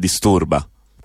disturba.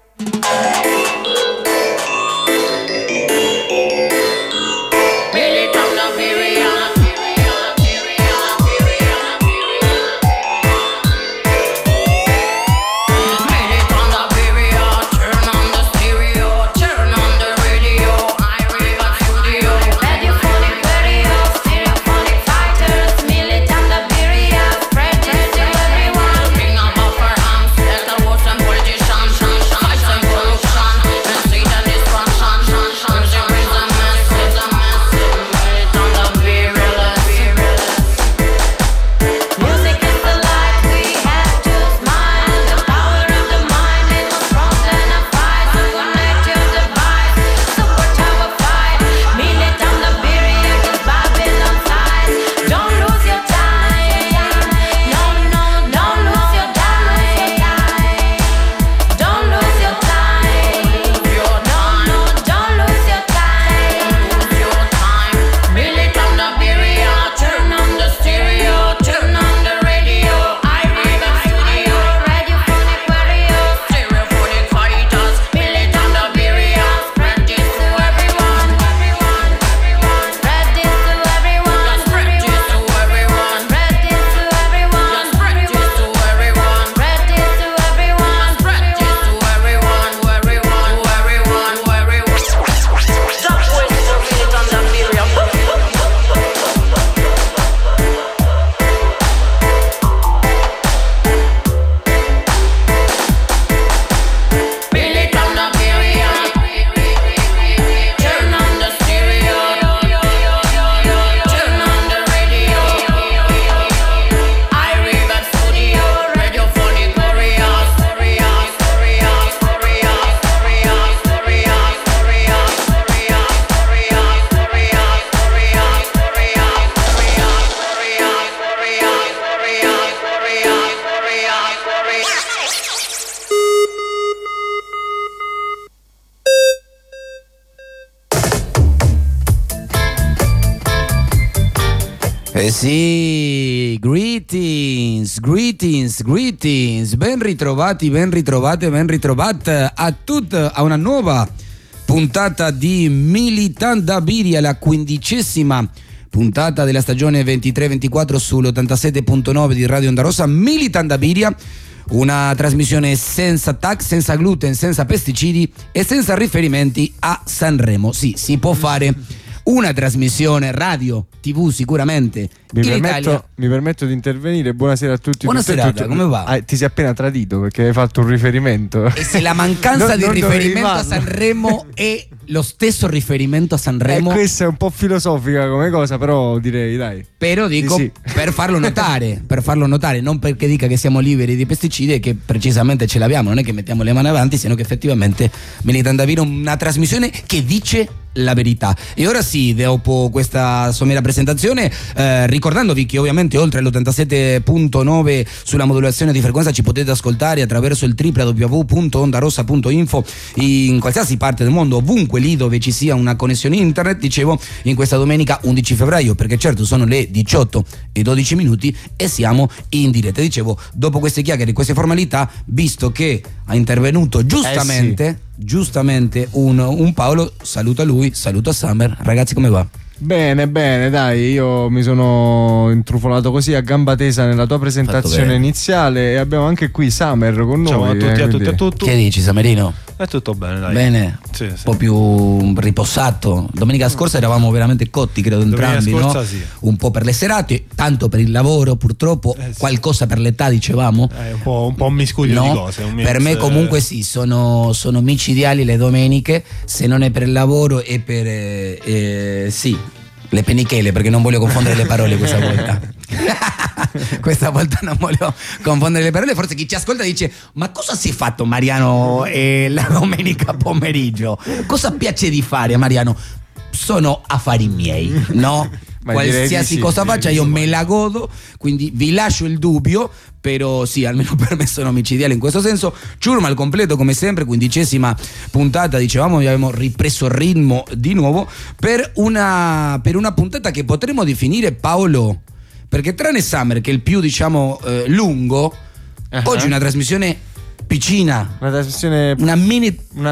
Sì, greetings, ben ritrovati a tutti a una nuova puntata di Militant da Birria, la 15ª puntata della stagione 23-24 sull'87.9 di Radio Onda Rossa. Militant da Birria, una trasmissione senza tac, senza gluten, senza pesticidi e senza riferimenti a Sanremo. Sì, si può fare una trasmissione radio, TV sicuramente. Mi permetto di intervenire. Buonasera a tutti. Buonasera, come va? Ti sei appena tradito perché hai fatto un riferimento. E se la mancanza di riferimento a Sanremo è lo stesso riferimento a Sanremo. Questa è un po' filosofica come cosa, però direi, dai. Però dico sì. per farlo notare, non perché dica che siamo liberi di pesticidi e che precisamente ce l'abbiamo, non è che mettiamo le mani avanti, sino che effettivamente Militant da Birria è una trasmissione che dice la verità. E ora sì, dopo questa somera presentazione, ricordandovi che ovviamente oltre all'87.9 sulla modulazione di frequenza ci potete ascoltare attraverso il www.ondarossa.info in qualsiasi parte del mondo, ovunque lì dove ci sia una connessione internet, dicevo, in questa domenica 11 febbraio, perché certo sono le 18:12 e siamo in diretta. Dicevo, dopo queste chiacchiere e queste formalità, visto che ha intervenuto giustamente un Paolo, saluto a lui, saluto a Summer. Ragazzi, come va? Bene, dai, io mi sono intrufolato così a gamba tesa nella tua presentazione iniziale e abbiamo anche qui Summer con noi. Ciao a tutti. Che dici, Samerino? È tutto bene, dai. Bene? Sì. Un po' più riposato. Domenica scorsa eravamo veramente cotti, credo entrambi, scorsa, no? Sì. Un po' per le serate, tanto per il lavoro purtroppo, sì. Qualcosa per l'età, dicevamo. Un po' un miscuglio di cose. Per me comunque sì, sono micidiali le domeniche, se non è per il lavoro è per sì, le penichele, perché non voglio confondere le parole questa volta. Questa volta non voglio confondere le parole. Forse chi ci ascolta dice: ma cosa si è fatto Mariano la domenica pomeriggio? Cosa piace di fare a Mariano? Sono affari miei, no? Qualsiasi cosa faccia io me la godo, quindi vi lascio il dubbio, però sì, almeno per me sono micidiali in questo senso. Ciurma al completo come sempre, 15ª puntata, dicevamo, abbiamo ripreso il ritmo di nuovo per una puntata che potremmo definire, Paolo, perché tranne Summer che è il più lungo, oggi una trasmissione piccina, una trasmissione, una mini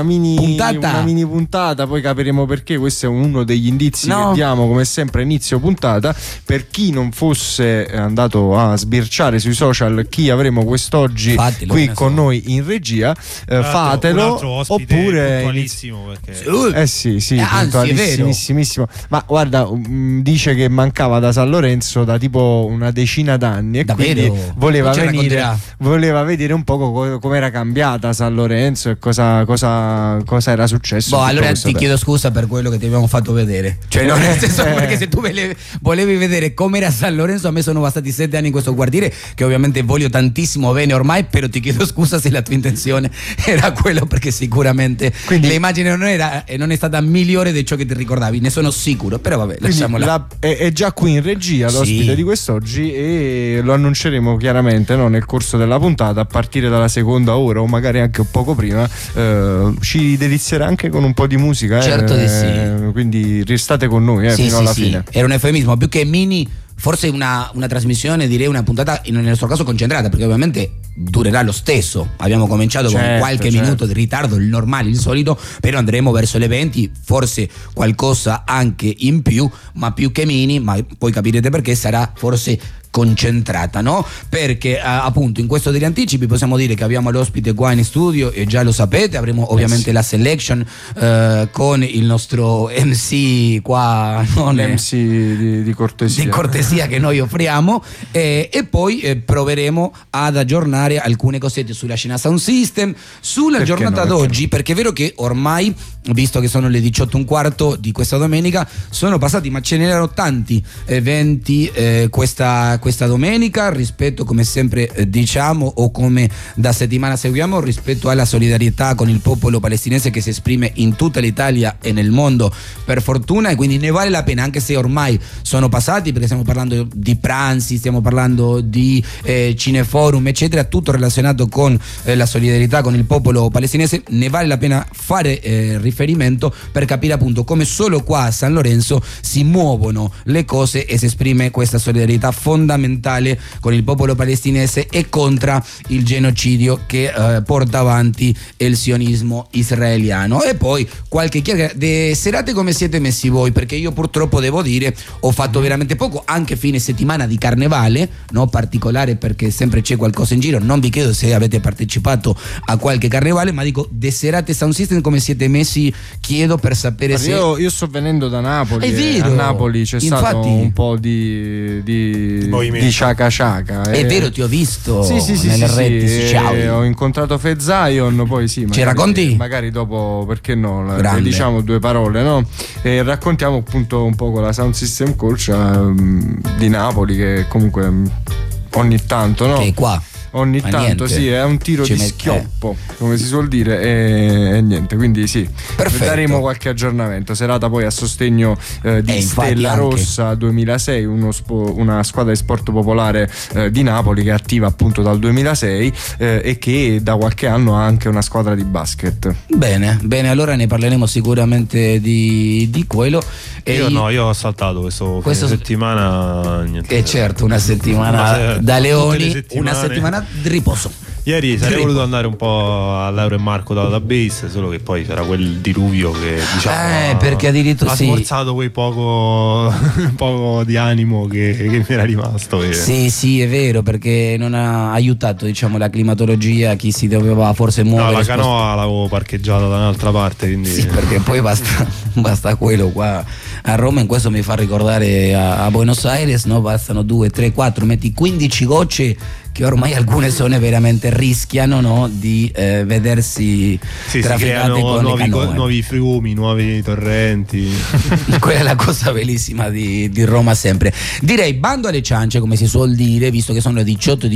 puntata, poi capiremo perché. Questo è uno degli indizi che diamo come sempre inizio puntata. Per chi non fosse andato a sbirciare sui social chi avremo quest'oggi qui con noi in regia, fatelo, oppure perché... sì, puntualissimissimo. Ma guarda, dice che mancava da San Lorenzo da tipo una decina d'anni e quindi voleva vedere un po' come era cambiata San Lorenzo e cosa era successo. Allora ti chiedo scusa per quello che ti abbiamo fatto vedere, cioè no, nel senso, perché se tu volevi vedere com'era San Lorenzo, a me sono bastati 7 anni in questo quartiere che ovviamente voglio tantissimo bene ormai, però ti chiedo scusa se la tua intenzione era quello, perché sicuramente l'immagine non è stata migliore di ciò che ti ricordavi, ne sono sicuro, però vabbè, lasciamola. È già qui in regia l'ospite di quest'oggi e lo annunceremo chiaramente nel corso della puntata, a partire dalla seconda ora o magari anche un poco prima. Ci delizierà anche con un po' di musica, certo di sì, quindi restate con noi fino alla fine. Era un eufemismo, più che mini, forse una trasmissione, direi una puntata nel nostro caso concentrata, perché ovviamente durerà lo stesso. Abbiamo cominciato con qualche minuto di ritardo, il normale, il solito, però andremo verso le 20, forse qualcosa anche in più, ma più che mini, ma poi capirete perché sarà forse concentrata, no? Perché appunto in questo degli anticipi possiamo dire che abbiamo l'ospite qua in studio e già lo sapete, avremo ovviamente la selection con il nostro MC qua, MC di cortesia che noi offriamo, e poi proveremo ad aggiornare alcune cosette sulla scena Sound System, sulla giornata d'oggi, perché è vero che ormai, visto che sono le 18:15 di questa domenica, sono passati, ma ce n'erano tanti eventi questa domenica, rispetto, come sempre diciamo, o come da settimana seguiamo, rispetto alla solidarietà con il popolo palestinese che si esprime in tutta l'Italia e nel mondo, per fortuna, e quindi ne vale la pena, anche se ormai sono passati, perché stiamo parlando di pranzi, stiamo parlando di cineforum, eccetera, tutto relazionato con la solidarietà con il popolo palestinese. Ne vale la pena fare riferimento per capire appunto come solo qua a San Lorenzo si muovono le cose e si esprime questa solidarietà fondamentale con il popolo palestinese e contro il genocidio che porta avanti il sionismo israeliano. E poi qualche chiacchiera de serate come siete messi voi, perché io purtroppo devo dire ho fatto veramente poco, anche fine settimana di carnevale, no, particolare, perché sempre c'è qualcosa in giro. Non vi chiedo se avete partecipato a qualche carnevale, ma dico de serate Sound System come siete messi, chiedo per sapere se io sto venendo da Napoli. È vero. A Napoli c'è stato un po' di ciaca ciaca. È vero, ti ho visto nelle reti sociali. Ho incontrato Fed Zion, poi ci racconti? Magari dopo, perché no, diciamo due parole, no? E raccontiamo appunto un po' con la Sound System Culture di Napoli, che comunque ogni tanto, no? Che è qua. Ogni tanto sì, è un tiro di schioppo, come si suol dire, e niente, quindi sì, daremo qualche aggiornamento. Serata poi a sostegno di Stella Rossa 2006, una squadra di sport popolare di Napoli che è attiva appunto dal 2006 e che da qualche anno ha anche una squadra di basket. Bene, allora ne parleremo sicuramente di quello. Io ho saltato questa settimana, niente. Certo, una settimana da leoni, una settimana di riposo. Ieri sarei voluto andare un po' all'Euro e Marco da Database, solo che poi c'era quel diluvio che diciamo perché addirittura ha smorzato quel poco di animo che mi era rimasto. Sì, è vero, perché non ha aiutato, diciamo, la climatologia, chi si doveva forse muovere. No, la canoa l'avevo parcheggiata da un'altra parte, quindi sì, perché poi basta quello qua a Roma. In questo mi fa ricordare a Buenos Aires, no? Bastano 2, 3, 4, metti 15 gocce, che ormai alcune zone veramente rischiano, no, di vedersi trafficate con le canoe. Nuovi fiumi, nuovi torrenti. Quella è la cosa bellissima di Roma sempre. Direi bando alle ciance, come si suol dire, visto che sono le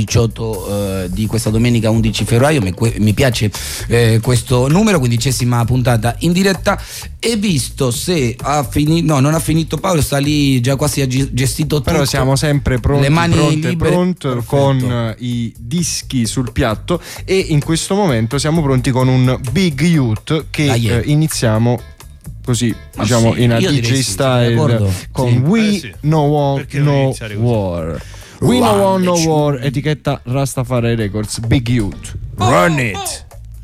18 di questa domenica 11 febbraio. Mi piace questo numero, 15ª puntata in diretta. E visto se ha finito, no, non ha finito Paolo, sta lì già quasi ha gestito tutto. Però siamo sempre pronti, le mani pronti con i dischi sul piatto, e in questo momento siamo pronti con un Big Youth che iniziamo così, diciamo, in a DJ style con We No Want No War. We No Want No War, etichetta Rastafari Records, Big Youth. Run it.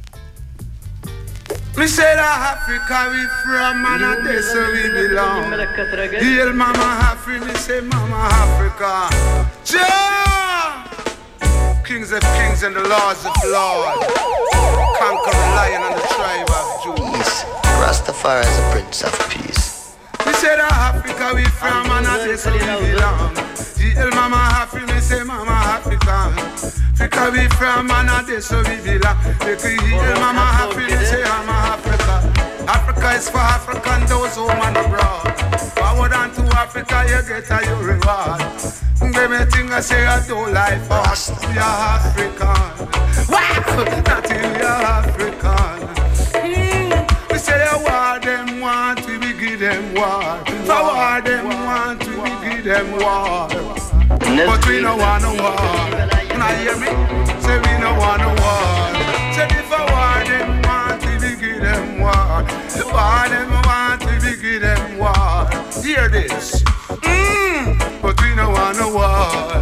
Me say that Africa we from and that's where we belong. Hail Mama Africa, me say Mama Africa. Jah, kings of kings and the lords of lords, conquer the lion and the tribe of Judah. Rastafari is a prince of peace. Me say that Africa we from and that's where we belong. Hail Mama Africa, me say Mama Africa. Africa we from and that's where we belong. Hail Mama Africa, me say Mama Africa. Africa is for African, those home and abroad. Forward on to Africa, you get a your reward. Baby, thing I say I don't like us. We are African. Wow, not we are African. We say the war them want, we give them war. For war them want, we give them war. But we no want no war. Now hear me? Say we no want no war. Say if a war them want, we give them war. The war them want, we give them war. Hear this. But we no want no war.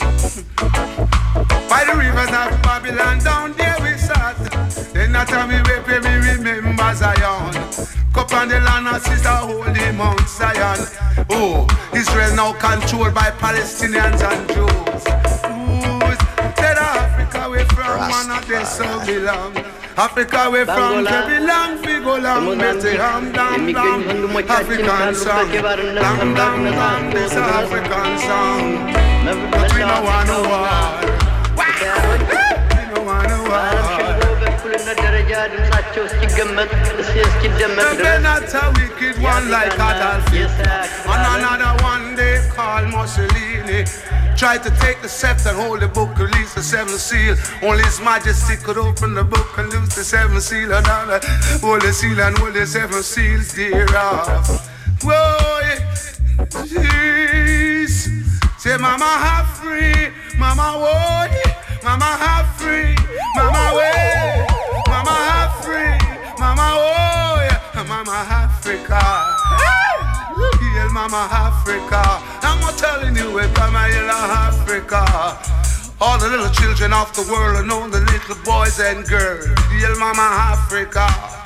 By the rivers of Babylon, down there we sat. Then that time we wait, me remember Zion. Cup on the land of sister holy Mount Zion. Oh, Israel now controlled by Palestinians and Jews. Said Africa we from one of the so belong. Africa we from the belong, we go long, better ham dam dam. African song, dam dam dam, this African song. But we no want no war. We no want no war. They're not a wicked one like Adolf Hitler. And another one they call Mussolini. Tried to take the scepter and hold the book, release the seventh seal. Only His Majesty could open the book and loose the seventh seal. And hold the seal and hold the seven seals thereof. Whoa, jeez. Say mama have free, mama woy, mama have free, mama way, mama have free, mama woy, mama Africa. Hail Mama Africa. I'm telling you, we're Mama Hail Africa. All the little children of the world are known, the little boys and girls. Hail Mama Africa.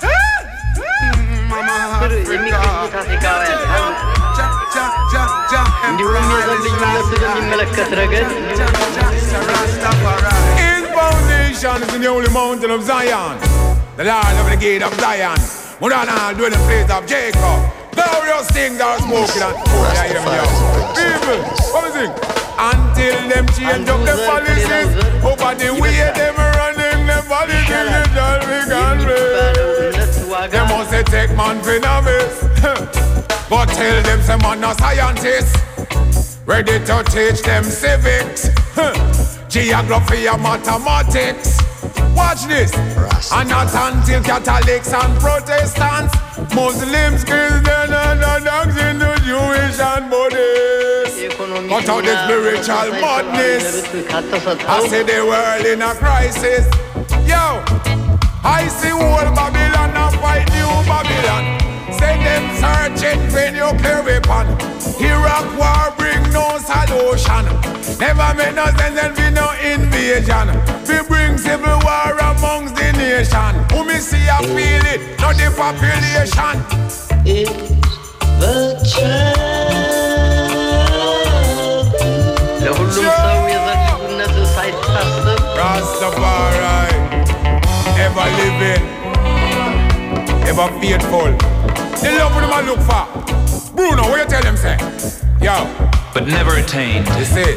Mama Africa. His foundation is in the holy mountain of Zion, the land of the gate of Zion. Mudana dwell in the place of Jacob. Glorious things are smoking and people, come and sing. Until them change up the policies, over the way them running the policies, it shall be gone. They must take man for novice. But tell them some man a scientist, ready to teach them civics, geography and mathematics. Watch this. And not until Catholics and Protestants, Muslims, Christians and dogs into Jewish and Buddhists. Cut out the spiritual madness. I see the world in a crisis. Yo, I see old Babylon and fight new Babylon. Send them searching for nuclear weapon. Iraq war bring no solution. Never make no sense and be no invasion. We bring civil war amongst the nation. Who me see I feel it, not the population. Is the child. Rastafari, ever living, ever faithful. The love what them look for. Bruno, what you tell them say? Yo. But never attained. You see?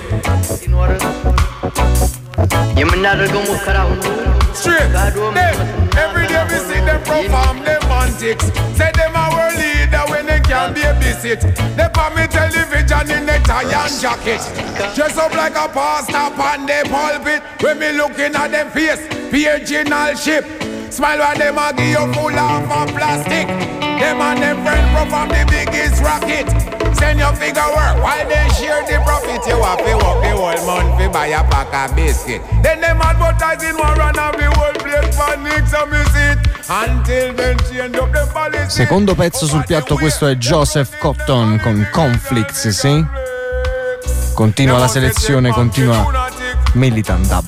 Straight. Them, every day we see them perform them antics. Say them our leader when they can't babysit. They put me television in the tie and jacket. Dress up like a pastor on the pulpit. When me looking at them face, original ship. Smile when them a give you full of a plastic. Them and them friend perform the biggest rocket. Send your figure work while they share the profit. You have to walk the whole month to buy a pack of biscuit. Then them advertising one run of the whole place for Nick some it. Until then change up the policy. Secondo pezzo sul piatto, questo è Joseph Cotton con Conflicts, sì? Continua la selezione, continua Militant Dub.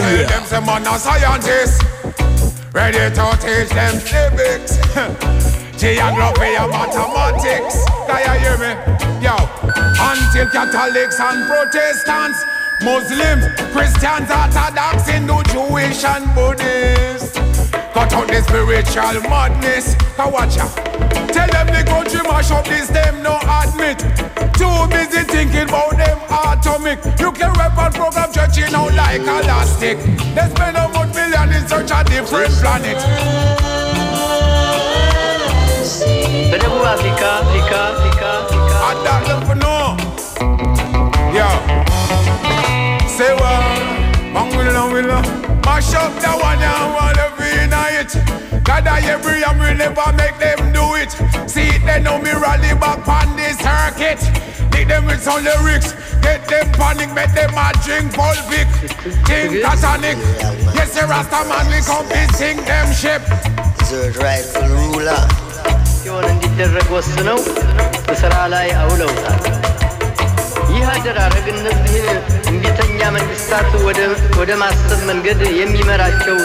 Ready to teach them civics, geography and mathematics. Can you hear me? Yo, until Catholics and Protestants, Muslims, Christians, Orthodox, Hindu, Jewish and Buddhists cut out the spiritual madness. Now watch out. Tell them the country mash up this, them no admit. Too busy thinking about them atomic. You can rap and program churching out like elastic. They spend a good million in search of different planet. በደቡብ አፍሪካ I don't know. Yo. Say what? Will mash up that one and wanna be in it. God I every and we never make them do it. See it, they know me rally back on this circuit. Make them with some lyrics, get them panic, make them a drink Volvic, King Titanic. Yes, the Rasta man we come to sing them ship. Third rightful ruler ሲሆን እንዲደረግ ወስነው በሥራ ላይ አውለውታል። ይህ አደራረግ እነዚህን እንቢተኛ መንግስታት ወደ ማሰብ መንገድ የሚመራቸው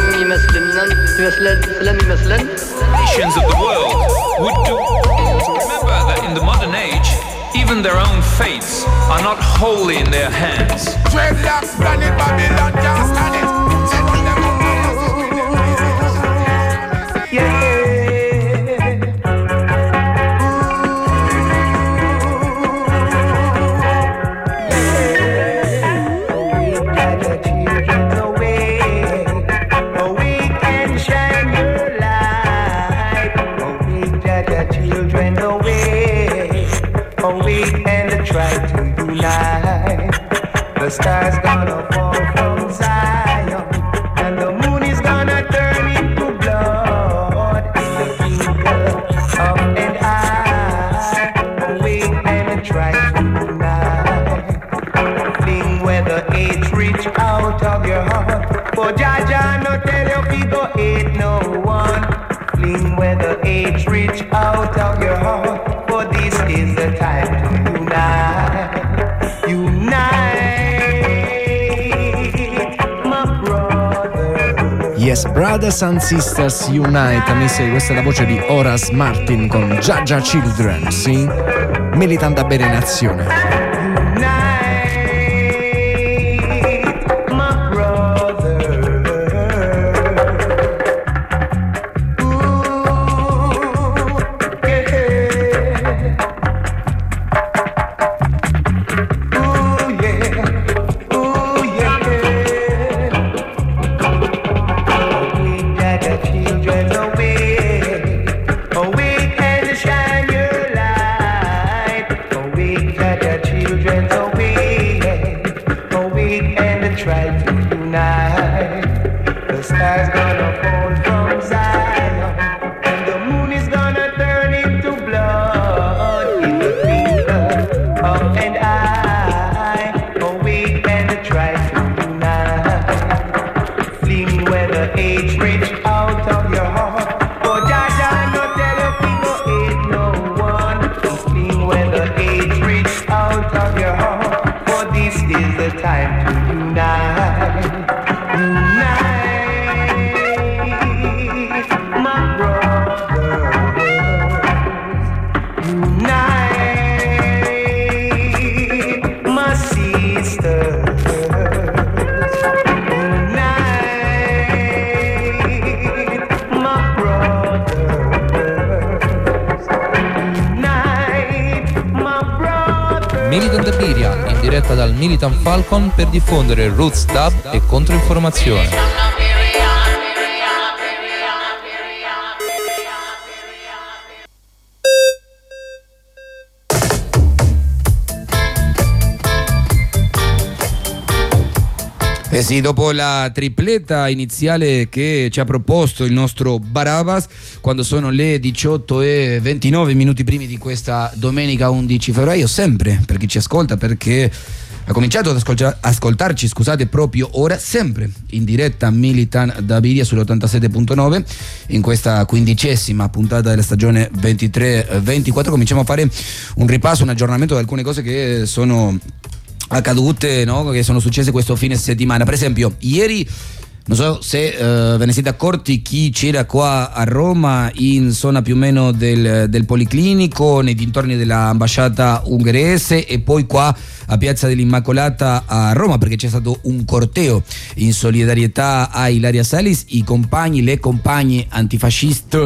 ስለሚመስለን nations of the world would do to remember that in the modern age even their own fates are not wholly in their hands. Dreadlocks planet Babylon can't stand it. The stars gonna fall from Zion, and the moon is gonna turn into blood in the twinkle of an eye. Awake and try tonight. Fling where the age reach out of your heart. For Jaja no tell you we go hate no one. Fling where the age reach out of your heart. For this is the time to unite. Yes, Brothers and Sisters Unite. Amici, questa è la voce di Horace Martin con Jaja Children, sì? Militant da bene in azione. Militant Biria, in diretta dal Militant Falcon per diffondere roots dub e controinformazione. Eh sì, dopo la tripletta iniziale che ci ha proposto il nostro Barabas, quando sono le 18:29 minuti primi di questa domenica 11 febbraio, sempre per chi ci ascolta, perché ha cominciato ad ascoltarci, scusate, proprio ora, sempre in diretta Militant da Biria sull'87.9, in questa 15ª puntata della stagione 23-24 cominciamo a fare un ripasso, un aggiornamento di alcune cose che sono accadute, no? Che sono successe questo fine settimana. Per esempio, ieri, non so se ve ne siete accorti, chi c'era qua a Roma in zona più o meno del Policlinico, nei dintorni dell'ambasciata ungherese, e poi qua a Piazza dell'Immacolata a Roma, perché c'è stato un corteo in solidarietà a Ilaria Salis, i compagni, le compagne antifasciste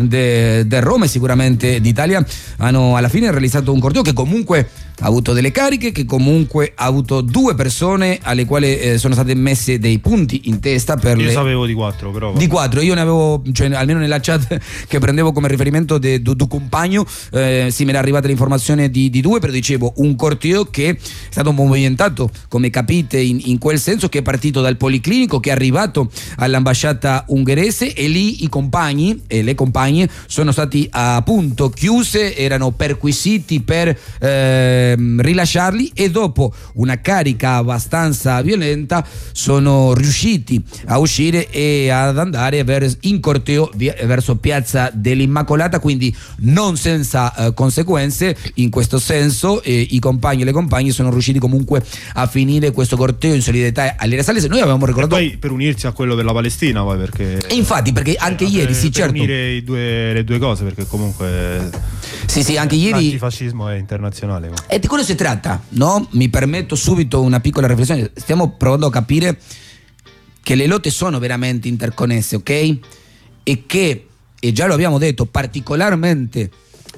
di Roma e sicuramente d'Italia hanno alla fine realizzato un corteo che comunque ha avuto delle cariche, che comunque ha avuto 2 persone alle quali sono state messe dei punti in testa per io sapevo di 4, però di 4, io ne avevo, cioè, almeno nella chat che prendevo come riferimento di compagno, sì, mi era arrivata l'informazione di 2, però dicevo un corteo che è stato movimentato, come capite, in quel senso, che è partito dal Policlinico, che è arrivato all'ambasciata ungherese, e lì i compagni e le compagne sono stati appunto chiuse, erano perquisiti per rilasciarli, e dopo una carica abbastanza violenta sono riusciti a uscire e ad andare in corteo verso Piazza dell'Immacolata, quindi non senza conseguenze in questo senso. I compagni e le compagne sono riusciti comunque a finire questo corteo in solidarietà alle Salis. Noi avevamo ricordato, e poi per unirsi a quello per la Palestina, poi, perché e infatti, perché anche ieri sì, per certo, unire le due cose, perché comunque sì, anche ieri l'antifascismo è internazionale. E di quello si tratta, no? Mi permetto subito una piccola riflessione. Stiamo provando a capire che le lotte sono veramente interconnesse, ok? E che, e già lo abbiamo detto, particolarmente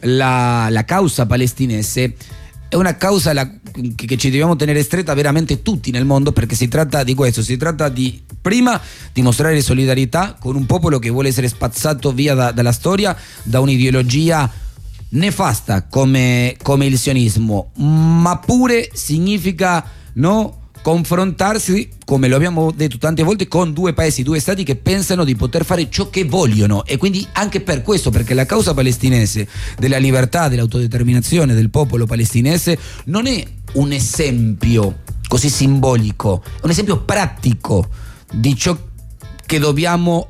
la causa palestinese è una causa che ci dobbiamo tenere stretta veramente tutti nel mondo, perché si tratta di questo, si tratta di, prima, dimostrare solidarietà con un popolo che vuole essere spazzato via dalla storia, da un'ideologia nefasta come il sionismo, ma pure significa, no, confrontarsi, come lo abbiamo detto tante volte, con 2 paesi, 2 stati che pensano di poter fare ciò che vogliono. E quindi anche per questo, perché la causa palestinese della libertà, dell'autodeterminazione del popolo palestinese non è un esempio così simbolico, è un esempio pratico di ciò che dobbiamo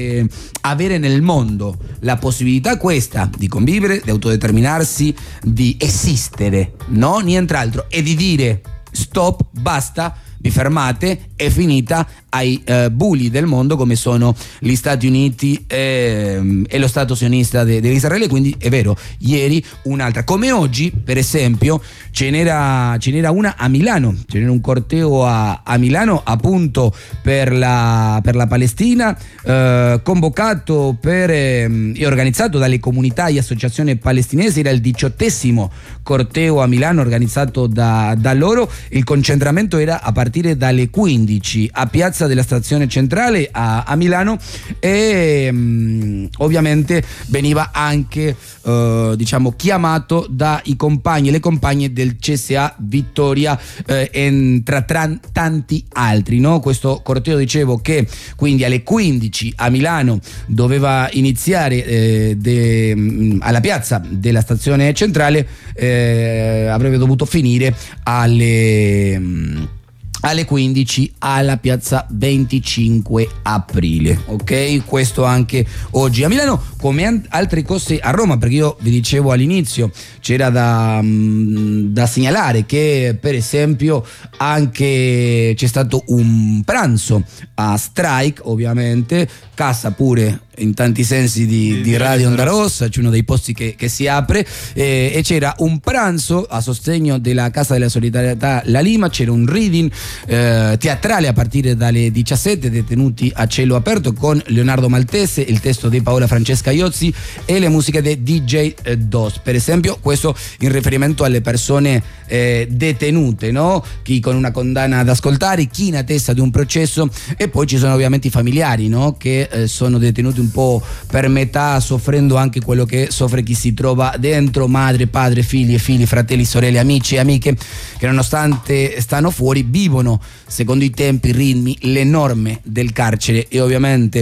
avere nel mondo, la possibilità questa di convivere, di autodeterminarsi, di esistere, no? Nient'altro, e di dire stop, basta, vi fermate, è finita ai bulli del mondo come sono gli Stati Uniti e lo Stato sionista dell'Israele. Quindi è vero, ieri un'altra, come oggi per esempio ce n'era una a Milano, ce n'era un corteo a Milano appunto per la Palestina, convocato e organizzato dalle comunità e associazioni palestinesi. Era il 18° corteo a Milano organizzato da loro. Il concentramento era a partire dalle 15 a Piazza della Stazione Centrale a Milano, e ovviamente veniva anche chiamato dai compagni e le compagne del CSA Vittoria, tra tanti altri, no? Questo corteo, dicevo, che quindi alle 15 a Milano doveva iniziare alla Piazza della Stazione Centrale, avrebbe dovuto finire alle 15 alla Piazza 25 aprile, ok? Questo anche oggi a Milano, come altre cose a Roma, perché io vi dicevo all'inizio c'era da segnalare che per esempio anche c'è stato un pranzo a Strike, ovviamente, casa pure in tanti sensi di Radio Onda Rossa, c'è uno dei posti che si apre, e c'era un pranzo a sostegno della Casa della Solidarietà La Lima, c'era un reading teatrale a partire dalle 17, detenuti a cielo aperto, con Leonardo Maltese, il testo di Paola Francesca Iozzi e le musiche di DJ Dos, per esempio. Questo in riferimento alle persone detenute, no? Chi con una condanna ad ascoltare, chi in attesa di un processo, e poi ci sono ovviamente i familiari, no? Che sono detenuti un po' per metà, soffrendo anche quello che soffre chi si trova dentro, madre, padre, figli, fratelli, sorelle, amici e amiche, che nonostante stanno fuori vivono secondo i tempi, i ritmi, le norme del carcere, e ovviamente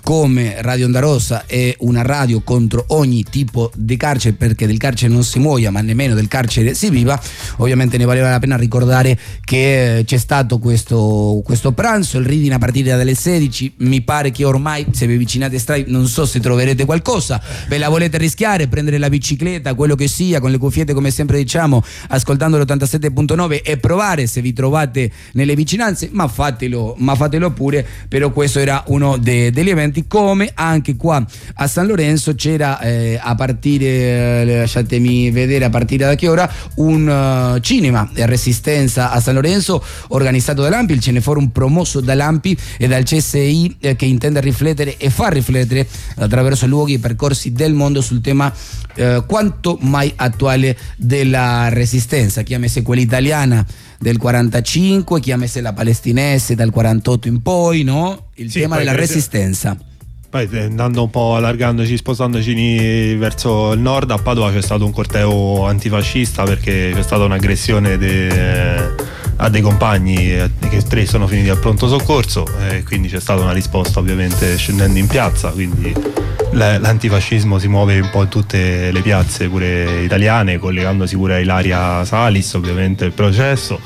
come Radio Onda Rossa è una radio contro ogni tipo di carcere, perché del carcere non si muoia ma nemmeno del carcere si viva, ovviamente ne valeva la pena ricordare che c'è stato questo pranzo, il reading a partire dalle 16. Mi pare che ormai, se vi avvicinate strada, non so se troverete qualcosa, ve la volete rischiare, prendere la bicicletta, quello che sia, con le cuffiette come sempre diciamo, ascoltando l'87.9 e provare se vi trovate nelle vicinanze, ma fatelo pure. Però questo era uno degli eventi, come anche qua a San Lorenzo c'era a partire, lasciatemi vedere a partire da che ora, un cinema e resistenza a San Lorenzo organizzato dall'ANPI, il Cineforum promosso dall'ANPI e dal CSI, che intende riflettere e far riflettere attraverso luoghi e percorsi del mondo sul tema quanto mai attuale della resistenza, chiamese quella italiana del 45, chiamese la palestinese dal 48 in poi, no? Il tema della resistenza. Poi andando un po' allargandoci, spostandoci verso il nord, a Padova c'è stato un corteo antifascista perché c'è stata un'aggressione a dei compagni, che 3 sono finiti al pronto soccorso, e quindi c'è stata una risposta ovviamente scendendo in piazza, quindi l'antifascismo si muove un po' in tutte le piazze pure italiane, collegandosi pure a Ilaria Salis, ovviamente il processo,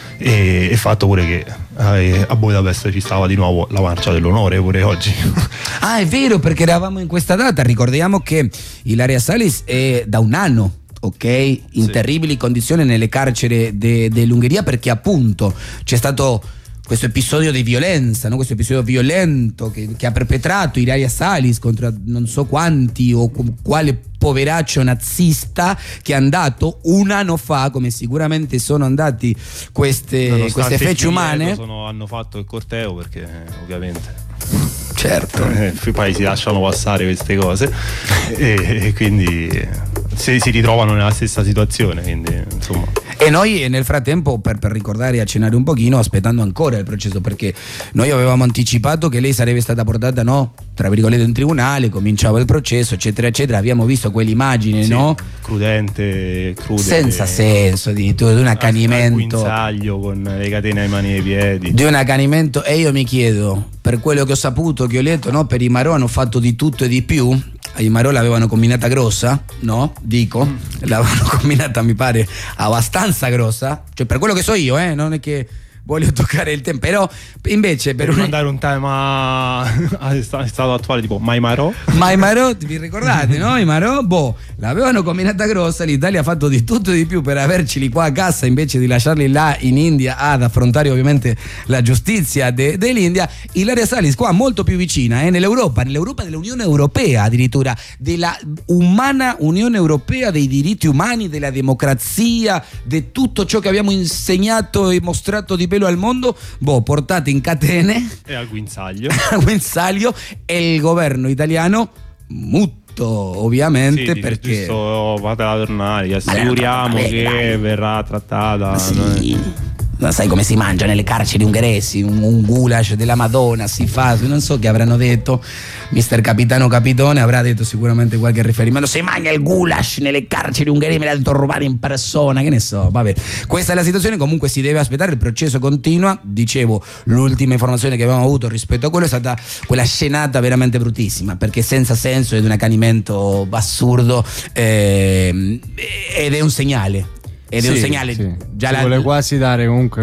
e fatto pure che a Budapest ci stava di nuovo la marcia dell'onore pure oggi. Ah, è vero, perché eravamo in questa data. Ricordiamo che Ilaria Salis è da un anno, ok, in terribili condizioni nelle carceri dell'Ungheria, perché appunto c'è stato questo episodio di violenza, no? Questo episodio violento che ha perpetrato Ilaria Salis contro non so quanti o quale poveraccio nazista, che è andato un anno fa, come sicuramente sono andati queste feci umane. Hanno fatto il corteo perché ovviamente certo i paesi lasciano passare queste cose e quindi si ritrovano nella stessa situazione, quindi insomma. E noi nel frattempo, per ricordare e accennare un pochino, aspettando ancora il processo, perché noi avevamo anticipato che lei sarebbe stata portata, no, tra virgolette, in tribunale, cominciava il processo, eccetera eccetera. Abbiamo visto quell'immagine, no? Crude, senza senso, addirittura di un accanimento, un guinzaglio con le catene ai mani e ai piedi, di un accanimento. E io mi chiedo, per quello che ho saputo, che ho letto, no, per i Marò hanno fatto di tutto e di più. I Marò l'avevano combinata grossa, no? Dico, l'avevano combinata, mi pare, abbastanza grossa, cioè per quello che so io, non è che voglio toccare il tema, però invece per mandare un tema stato attuale tipo Mai Marò, vi ricordate, no? I Marò, l'avevano combinata grossa, l'Italia ha fatto di tutto e di più per averceli qua a casa invece di lasciarli là in India ad affrontare ovviamente la giustizia dell'India. Ilaria Salis qua molto più vicina, nell'Europa dell'Unione Europea, addirittura della umana Unione Europea, dei diritti umani, della democrazia, di tutto ciò che abbiamo insegnato e mostrato di bello al mondo, portate in catene e al guinzaglio e il governo italiano muto, ovviamente, perché giusto, fatela tornare, gli assicuriamo che verrà trattata. Ma sai come si mangia nelle carceri ungheresi? Un goulash della Madonna si fa, non so che avranno detto. Mister Capitano Capitone avrà detto sicuramente qualche riferimento. Si mangia il goulash nelle carceri ungheresi, me l'ha detto rubare in persona, che ne so, vabbè. Questa è la situazione, comunque si deve aspettare, il processo continua. Dicevo, l'ultima informazione che abbiamo avuto rispetto a quello è stata quella scenata veramente bruttissima, perché senza senso, è di un accanimento assurdo, ed è un segnale. Ed è un segnale. Già vuole quasi dare comunque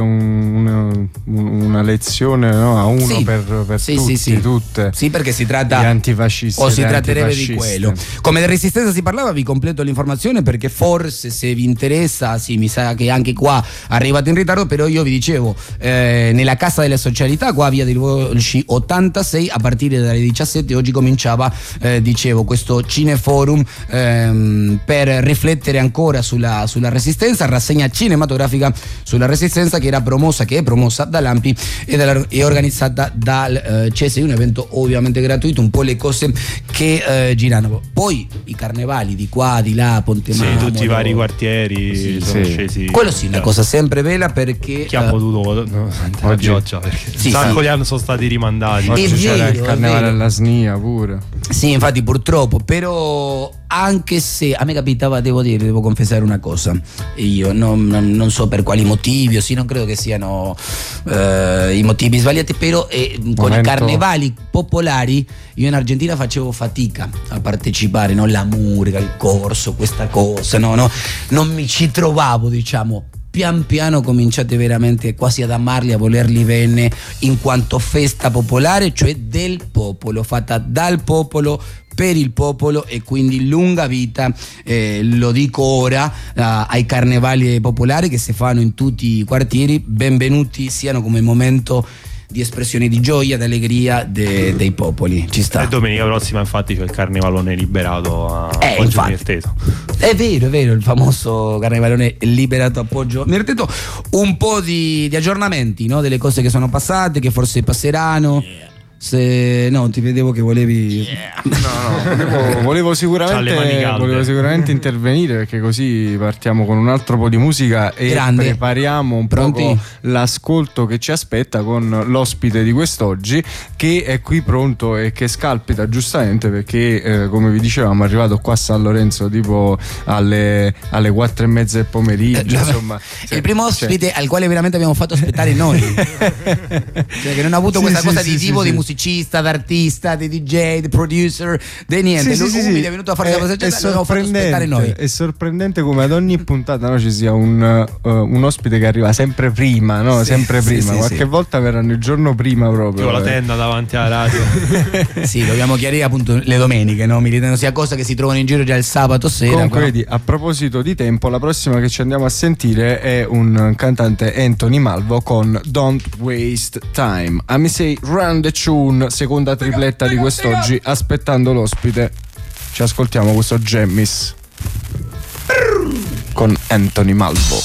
una lezione, no, a uno per tutti, tutte. Sì, perché si tratta di antifascisti. O si tratterebbe di quello. Come di resistenza si parlava, vi completo l'informazione perché forse, se vi interessa, mi sa che anche qua arrivate in ritardo, però io vi dicevo, nella Casa delle Socialità, qua via dei Volsci 86, a partire dalle 17 oggi cominciava, dicevo, questo cineforum per riflettere ancora sulla resistenza, rassegna cinematografica sulla resistenza che è promossa dall'ANPI e organizzata dal CSI, un evento ovviamente gratuito, un po' le cose che girano. Poi i carnevali di qua, di là, Ponte Mamolo, tutti i vari quartieri sono scesi. Quello sì, una cosa sempre bella, perché chi ha potuto la pioggia, perché un sacco di anni sono stati rimandati. Oggi c'era il carnevale alla SNIA pure. Sì, infatti, purtroppo, però anche se a me capitava, devo confessare una cosa, io non so per quali motivi, o sì, non credo che siano i motivi sbagliati, però con i carnevali popolari io in Argentina facevo fatica a partecipare, no? La murica, il corso, questa cosa, non mi ci trovavo, diciamo. Pian piano cominciate veramente quasi ad amarli, a volerli bene, in quanto festa popolare, cioè del popolo, fatta dal popolo per il popolo, e quindi lunga vita, lo dico ora, ai carnevali popolari che si fanno in tutti i quartieri. Benvenuti siano come momento di espressione di gioia, di allegria dei popoli. Ci sta. E domenica prossima infatti c'è il carnevalone liberato a Poggio Mirteto. È vero, il famoso carnevalone liberato a Poggio Mirteto. Un po' di aggiornamenti, no? Delle cose che sono passate, che forse passeranno. Se no, ti vedevo che volevi. No, volevo sicuramente intervenire, perché così partiamo con un altro po' di musica e prepariamo un po' l'ascolto che ci aspetta con l'ospite di quest'oggi, che è qui pronto e che scalpita giustamente, perché come vi dicevamo è arrivato qua a San Lorenzo tipo alle 4:30 del pomeriggio, insomma. È il primo ospite al quale veramente abbiamo fatto aspettare noi. Cioè, che non ha avuto questa cosa di tipo di musicista, d'artista, di DJ, di producer, di niente. Lui è venuto a fare la cosa. È sorprendente come ad ogni puntata ci sia un ospite che arriva sempre prima, no? Sempre prima. Qualche volta verranno il giorno prima proprio. Con la tenda davanti alla radio. Sì, dobbiamo chiarire appunto le domeniche, no? Militano sia cosa che si trovano in giro già il sabato sera. Comunque vedi, a proposito di tempo, la prossima che ci andiamo a sentire è un cantante, Anthony Malvo, con Don't Waste Time. I say Run the Tune, seconda tripletta di quest'oggi. Aspettando l'ospite, ci ascoltiamo questo Gemmis con Anthony Malvo.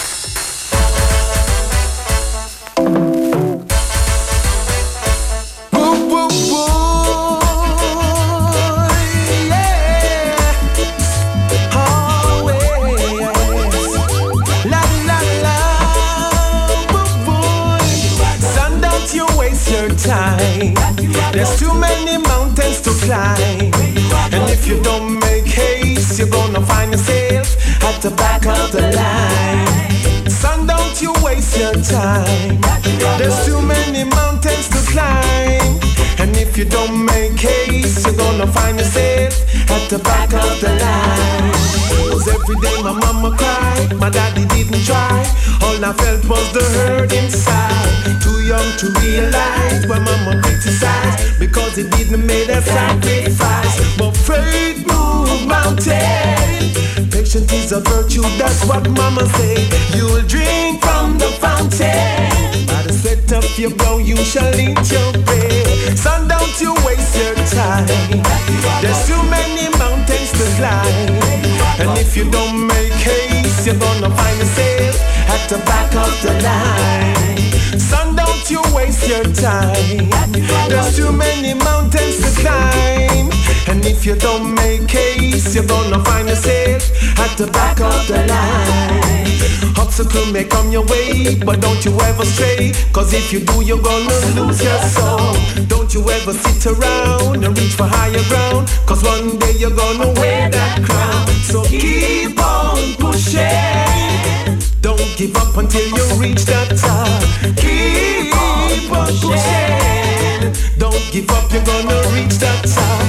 Time. There's too many mountains to climb, and if you don't make haste, you're gonna find yourself at the back of the line. Son, don't you waste your time. There's too many mountains to climb, and if you don't make haste, you're gonna find yourself at the back of the line. 'Cause every day my mama cried, my daddy didn't try. All I felt was the hurt inside. Too young to realize when mama criticized, because he didn't make a sacrifice. But faith moves mountains. Patience is a virtue, that's what mama say. You'll drink from the fountain. By the sweat of your brow you shall eat your bread. Son, don't you waste your time. There's too many mountains to climb, and if you don't make haste, you're gonna find yourself at the back of the line. Son, don't you waste your time. There's too many mountains to climb, and if you don't make haste, you're gonna find yourself at the back of the line. Obstacle may come your way, but don't you ever stray, 'cause if you do, you're gonna lose your soul. Don't you ever sit around and reach for higher ground, 'cause one day you're gonna wear that crown. So keep on pushing. Don't give up until you reach the top. Keep on pushing. Don't give up, you're gonna reach the top.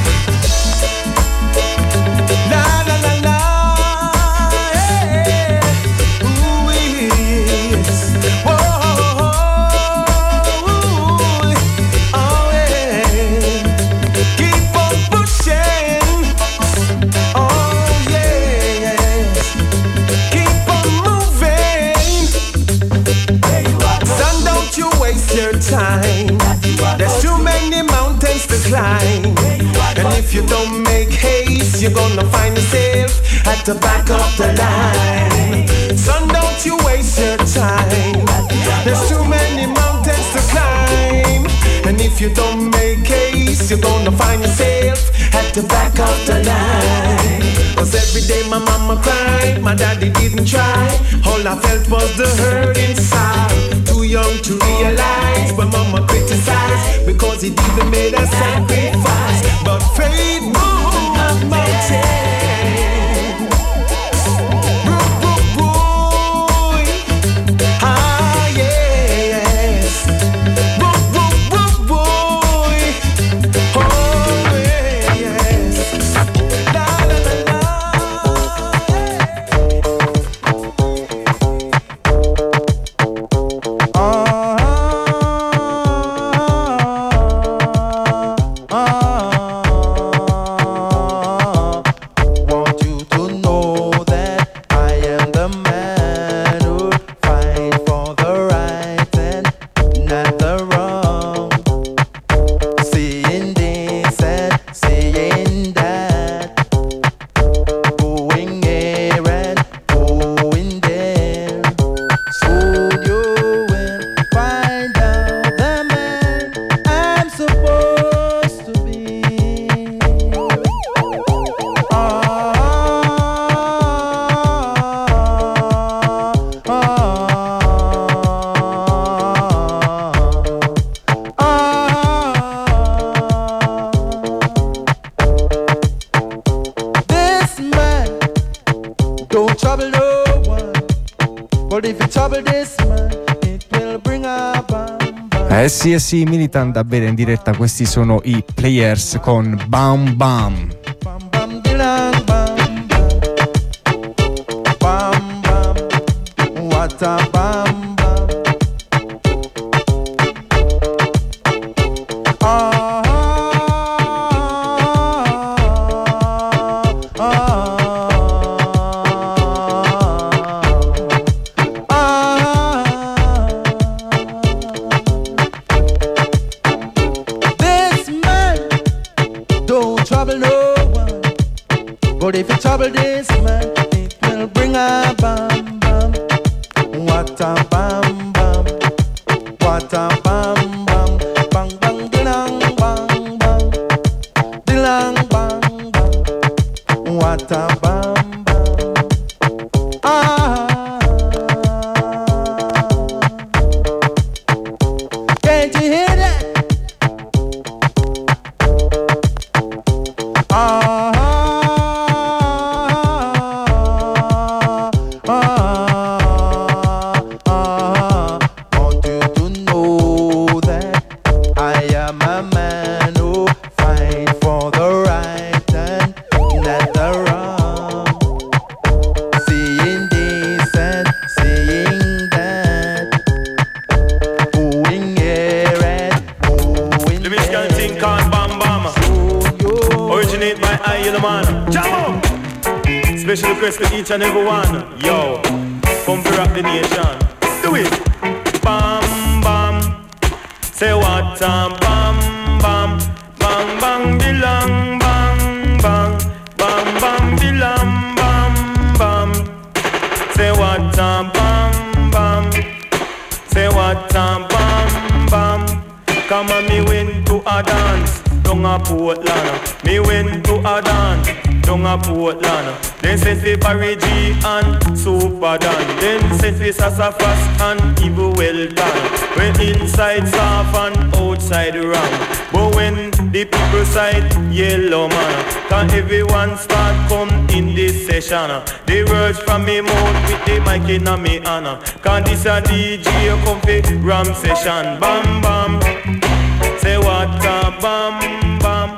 La la la la. Yeah. Ooh, yes. Whoa. Oh, yeah. Keep on pushing. Oh, yes. Keep on moving. Son, don't you waste your time. There's too many mountains to climb, and if you don't make haste, you're gonna find yourself at the back of the line. Son, don't you waste your time. There's too many mountains to climb, and if you don't make haste, you're gonna find yourself at the back of the line. 'Cause every day my mama cried, my daddy didn't try. All I felt was the hurt inside. Too young to realize when mama criticized, because he didn't make a sacrifice. But faith moved mountains. trouble no one, but if you trouble this man, it will bring a bam. Sì, Militant da bere in diretta, questi sono i Players con Bam Bam. Bam bam dilang bam bam bam, what a bam bam. But if you trouble this man, it will bring a bam bam. What a bam bam, what a bam bam, bang bang dilang bang bang, dilang bang bang, what a bam bam. Can't you hear that? Special request to each and every one. Yo, come to rock the nation. Do it. Bam bam. Say what time. Bam bam. Bang bang bilang. Bang bang. Bang bang bilang. Bam bam. Say what time. Bam bam. Say what time. Bam bam. Come on, me went to a dance down a Portland. Me went to a dance down a Portland. Then sent me Barry G and Super Dan. Then sent me Sassafras and Evil Well Done. When inside soft and outside round. But when the people side yellow man, can everyone start come in this session? They words from me mouth with the mic in a me honor. Can this a DJ come for ram session? Bam bam. Say what a bam bam.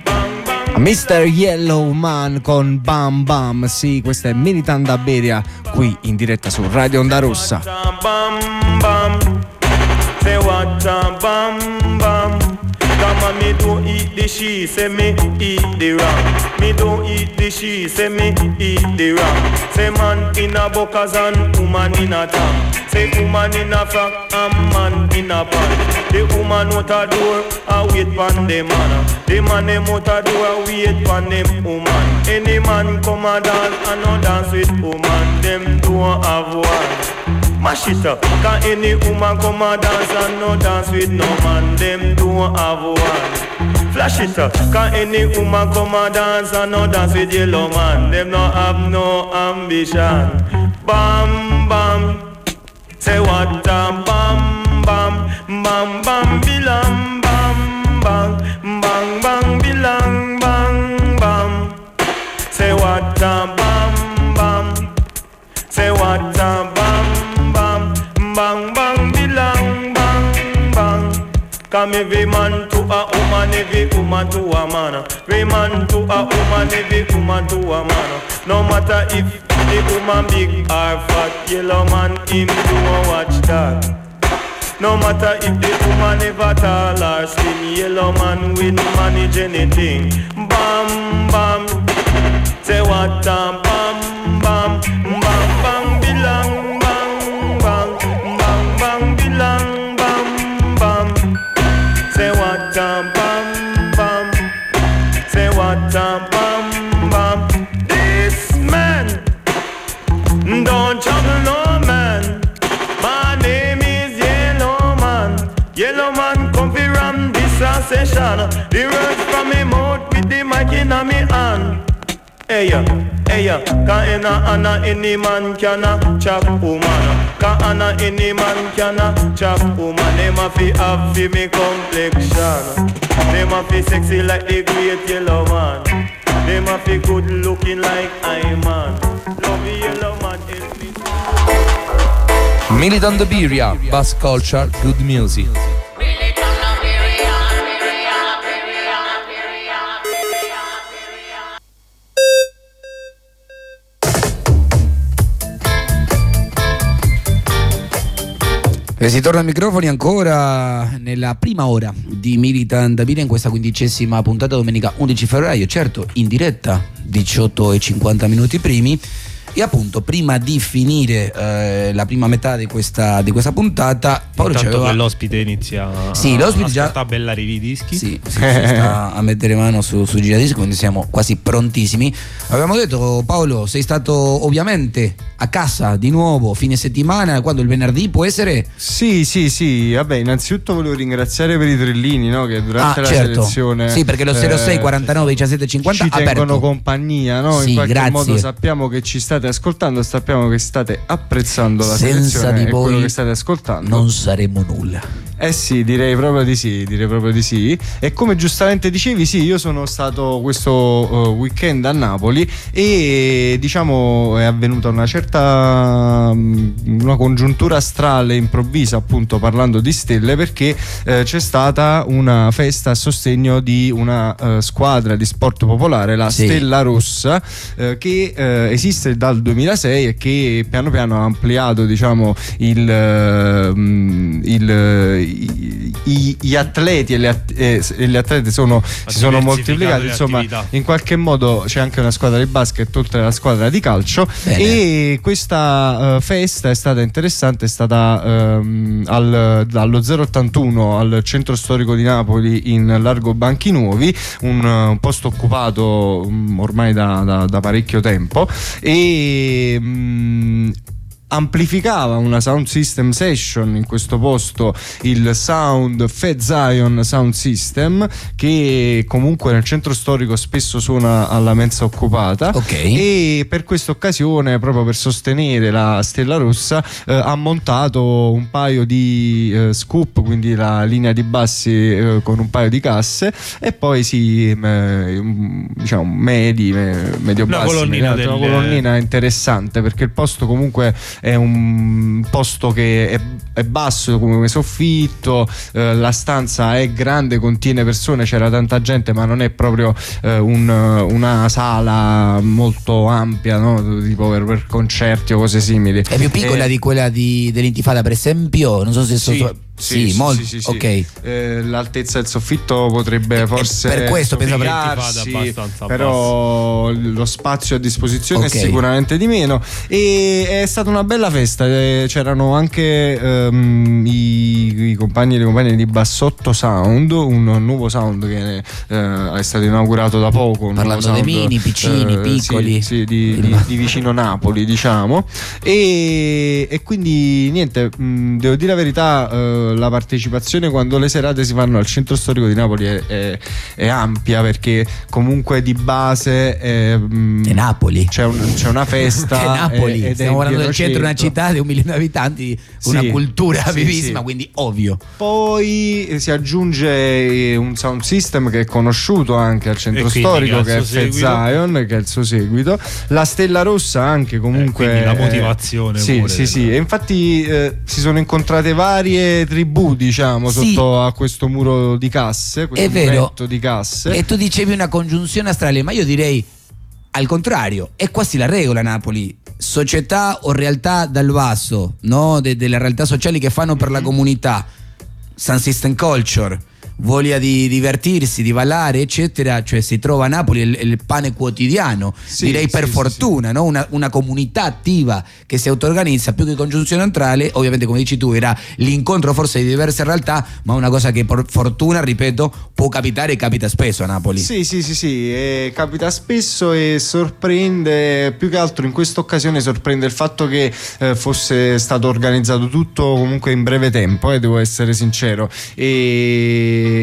Mr. Yellow Man con Bam Bam. Sì, questa è Militant da Beria qui in diretta su Radio Onda Rossa. Bam bam. Say what a bam bam. Come on, me don't eat the she, say me eat the ram. Me don't eat the she, say me eat the ram. Say man in a buckers and woman in a tam. Say woman in a frock and man in a pant. The woman out a door, a wait pon the man. The man them out a door, a wait pon them woman. Any man come a dance and no dance with woman, them don't have one. Mash it up, can any woman come a dance and no dance with no man, them don't have one. Flash it up, can any woman come a dance and no dance with yellow man, them no have no ambition. Bam bam, say what a bam bam, bam bam bilang bam bang, bang bang bilang bang bam. Say what a bam bam, say what a bam bam, bang bang bilang bang bang. Come every man to a woman, every woman to a man. Every man to a woman, every woman to a man. No matter if the woman big or fat, yellow man him do a watch that. No matter if the woman ever tall or slim, yellow man will manage anything. Bam bam, say what a bam bam, bam bam bilang bang bang, bang bang bilang bam bam. Say what a bam bam, say what a bam bam. This man don't trouble no man. My name is Yellow Man. Yellow Man come fi ram this a session. The words from me mouth with the mic in a me hand. Hey ya, can any man canna chop woman. Can any man canna chop woman. Them a fi have fi me complexion. Them a fi sexy like the great Yellow Man. Them a fi good looking like I man. Love the Yellow Man. Militant Iberia, Bass Culture, Good Music. E si torna ai microfoni ancora nella prima ora di Militant Iberia in questa 15ª puntata, domenica 11 febbraio, certo in diretta 18:50 primi. E appunto, prima di finire la prima metà di questa puntata, Paolo intanto che l'ospite inizia l'ospite già a bellare i dischi. si sta a mettere mano su giradischi, quindi siamo quasi prontissimi. Avevamo detto, Paolo, sei stato ovviamente a casa di nuovo fine settimana, quando il venerdì può essere? Sì, vabbè, innanzitutto volevo ringraziare per i trillini, no? Che durante la selezione, sì, perché lo 06 49 17 50 ci tengono aperto. Compagnia, no? Sì, in qualche grazie. modo sappiamo che ci state ascoltando, sappiamo che state apprezzando la Senza selezione di e voi quello che state ascoltando. Non saremmo nulla. Sì, direi proprio di sì. E come giustamente dicevi, sì, io sono stato questo weekend a Napoli e diciamo è avvenuta una congiuntura astrale improvvisa, appunto parlando di stelle, perché c'è stata una festa a sostegno di una squadra di sport popolare, la Stella Rossa, che esiste dal 2006 e che piano piano ha ampliato, diciamo, gli atleti e le atlete si sono moltiplicati, insomma, in qualche modo c'è anche una squadra di basket oltre alla squadra di calcio. Bene. E questa festa è stata interessante, è stata allo 081 al centro storico di Napoli in largo Banchi Nuovi, un posto occupato ormai da parecchio tempo, e amplificava una sound system session in questo posto, il Fed Zion Sound System, che comunque nel centro storico spesso suona alla mensa occupata. E per questa occasione, proprio per sostenere la Stella Rossa, ha montato un paio di scoop, quindi la linea di bassi con un paio di casse, e poi diciamo medio bassi, una colonnina interessante, perché il posto comunque è un posto che è basso come soffitto, la stanza è grande, contiene persone, c'era tanta gente, ma non è proprio una sala molto ampia, no? Tipo per concerti o cose simili. È più piccola di quella dell'Intifada, per esempio? Non so se Sì, molto. Ok. L'altezza del soffitto potrebbe forse per questo pensavo però lo spazio a disposizione è sicuramente di meno, e è stata una bella festa. C'erano anche i compagni e le compagne di Bassotto Sound, un nuovo sound che è stato inaugurato da poco, parlando dei mini, piccini, piccoli, di vicino Napoli, diciamo, e quindi niente, devo dire la verità, la partecipazione quando le serate si fanno al centro storico di Napoli è ampia, perché comunque di base è Napoli, c'è una festa. È Napoli, stiamo parlando del centro di una città di 1 milione di abitanti, una cultura vivissima, quindi ovvio. Poi si aggiunge un sound system che è conosciuto anche al centro storico, che è Fed Zion, che è il suo seguito, la Stella Rossa anche, comunque quindi la motivazione sì, e infatti si sono incontrate varie tribù, diciamo, sotto a questo muro di casse, questo muretto di casse. E tu dicevi una congiunzione astrale, ma io direi al contrario, è quasi la regola Napoli: società o realtà dal basso, no? Delle realtà sociali che fanno per la comunità, sound system culture, voglia di divertirsi, di ballare, eccetera, cioè si trova a Napoli il pane quotidiano, direi per fortuna, no? Una comunità attiva che si auto-organizza, più che congiunzione neutrale. Ovviamente, come dici tu, era l'incontro forse di diverse realtà, ma una cosa che per fortuna, ripeto, può capitare e capita spesso a Napoli. Sì, capita spesso e sorprende, più che altro in questa occasione sorprende il fatto che fosse stato organizzato tutto comunque in breve tempo, devo essere sincero, e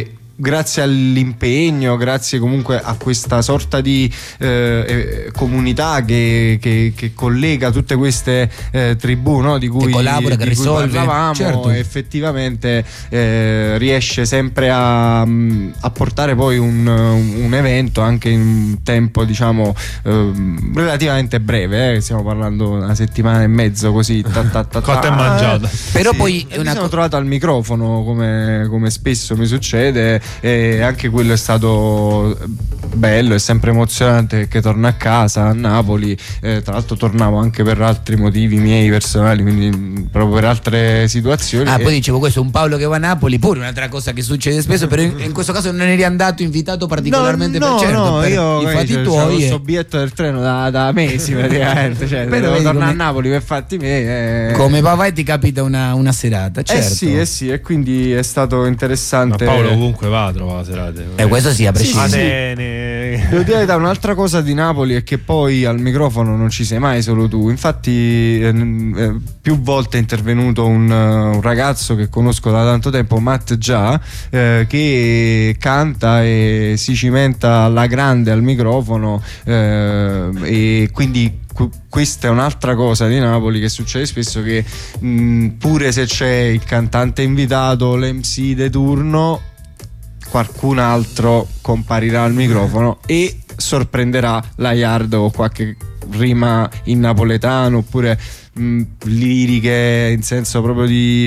grazie all'impegno, grazie comunque a questa sorta di comunità che collega tutte queste tribù, no? Di cui, che collabora, che risolve, parlavamo, certo. Effettivamente riesce sempre a portare poi un evento anche in un tempo, diciamo, relativamente breve, stiamo parlando una settimana e mezzo così, cotta e mangiata. Però sì, poi mi sono trovato al microfono come spesso mi succede, e anche quello è stato bello, è sempre emozionante, perché torno a casa a Napoli, tra l'altro tornavo anche per altri motivi miei personali, quindi proprio per altre situazioni. Poi dicevo, questo è un Paolo che va a Napoli, pure un'altra cosa che succede spesso, però in questo caso non eri andato invitato particolarmente per io i fatti tuoi. Questo biglietto del treno da mesi praticamente, cioè devo tornare a Napoli per fatti miei. Come va e ti capita una serata, certo. Sì, e quindi è stato interessante. Ma Paolo ovunque va trova serate. Questo sì, a prescindere. Atene. Devo dire un'altra cosa di Napoli è che poi al microfono non ci sei mai solo tu. Infatti più volte è intervenuto un ragazzo che conosco da tanto tempo, Matt Già, che canta e si cimenta alla grande al microfono, e quindi questa è un'altra cosa di Napoli che succede spesso, che pure se c'è il cantante invitato, l'MC de turno, qualcun altro comparirà al microfono e sorprenderà la yard o qualche rima in napoletano, oppure liriche in senso proprio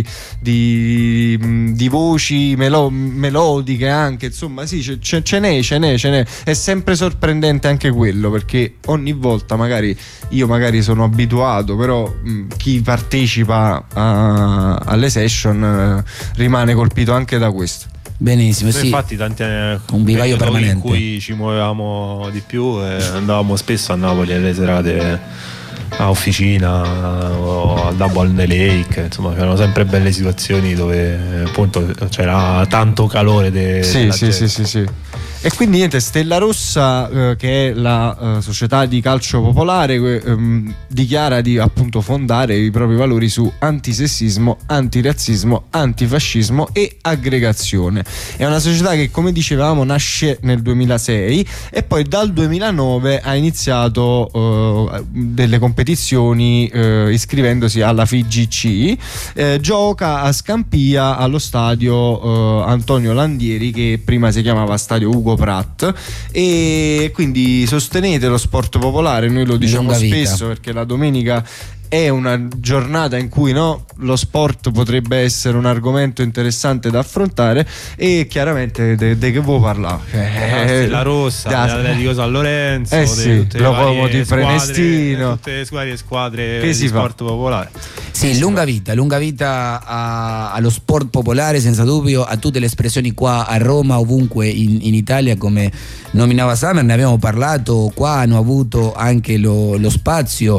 di voci melodiche anche, insomma sì, ce n'è. È sempre sorprendente anche quello, perché ogni volta magari sono abituato, però chi partecipa alle session rimane colpito anche da questo. Benissimo, sì. Infatti tanti un vivaio permanente in cui ci muovevamo di più, e andavamo spesso a Napoli alle serate a Officina o a Double Lake, insomma c'erano sempre belle situazioni dove appunto c'era tanto calore sì. E quindi niente, Stella Rossa, che è la società di calcio popolare, dichiara di appunto fondare i propri valori su antisessismo, antirazzismo, antifascismo e aggregazione. È una società che, come dicevamo, nasce nel 2006 e poi dal 2009 ha iniziato delle competizioni iscrivendosi alla FIGC. Gioca a Scampia allo stadio Antonio Landieri, che prima si chiamava stadio Ugo Pratt, e quindi sostenete lo sport popolare. Noi lo diciamo spesso, perché la domenica è una giornata in cui lo sport potrebbe essere un argomento interessante da affrontare, e chiaramente de che vuoi parlare? La Rossa, dell'Atletico San Lorenzo, Locomo di Prenestino, tutte le varie squadre che di sport popolare. Sì, lunga vita allo sport popolare, senza dubbio, a tutte le espressioni qua a Roma, ovunque in Italia, come nominava Summer. Ne abbiamo parlato qua, hanno avuto anche lo spazio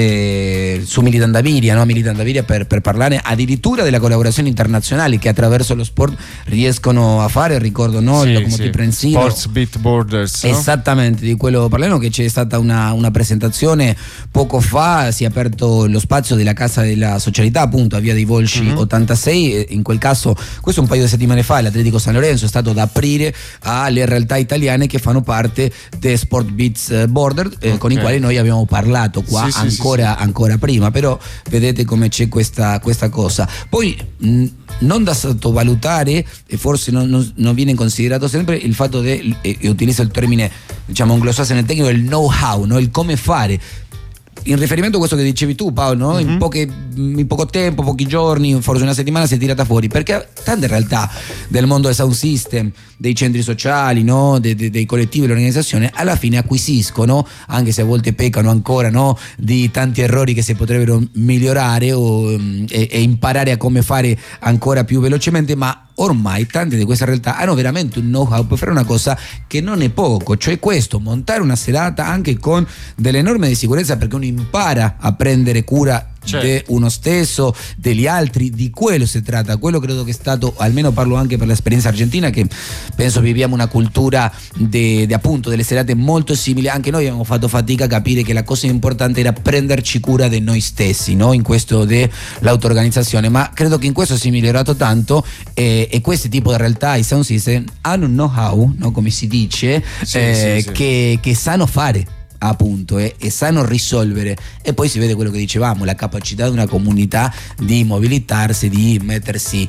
su Militandaviria, no? Militandaviria per parlare addirittura della collaborazione internazionale che attraverso lo sport riescono a fare. Ricordo il Locomotiv Prensino, Sports Beat Borders, no? Esattamente, di quello parliamo, che c'è stata una presentazione poco fa. Si è aperto lo spazio della Casa della Socialità, appunto a Via dei Volsci 86. In quel caso, questo un paio di settimane fa, l'Atletico San Lorenzo è stato da aprire alle realtà italiane che fanno parte dei Sport Beats Border, con i quali noi abbiamo parlato qua ancora prima. Però vedete come c'è questa cosa. Poi non da sottovalutare, e forse non viene considerato sempre, il fatto e utilizzo il termine, diciamo, anglosassone nel tecnico, il know-how, no? Il come fare. In riferimento a questo che dicevi tu, Paolo, no? In poco tempo, pochi giorni, forse una settimana, si è tirata fuori, perché tante realtà del mondo del sound system, dei centri sociali, no? dei collettivi, dell'organizzazione, alla fine acquisiscono, anche se a volte peccano ancora, no? Di tanti errori che si potrebbero migliorare e imparare a come fare ancora più velocemente, ma ormai tante di queste realtà hanno veramente un know-how per fare una cosa che non è poco, cioè questo, montare una serata anche con delle norme di sicurezza, perché uno impara a prendere cura di uno stesso, degli altri, di quello si tratta. Quello credo che è stato, almeno parlo anche per l'esperienza argentina, che penso viviamo una cultura appunto delle serate molto simili. Anche noi abbiamo fatto fatica a capire che la cosa importante era prenderci cura di noi stessi, no? In questo dell'auto-organizzazione, ma credo che in questo si è migliorato tanto, e questo tipo di realtà, i sound system hanno un know-how, no? Come si dice, che sanno fare, appunto, e sanno risolvere, e poi si vede quello che dicevamo, la capacità di una comunità di mobilitarsi, di mettersi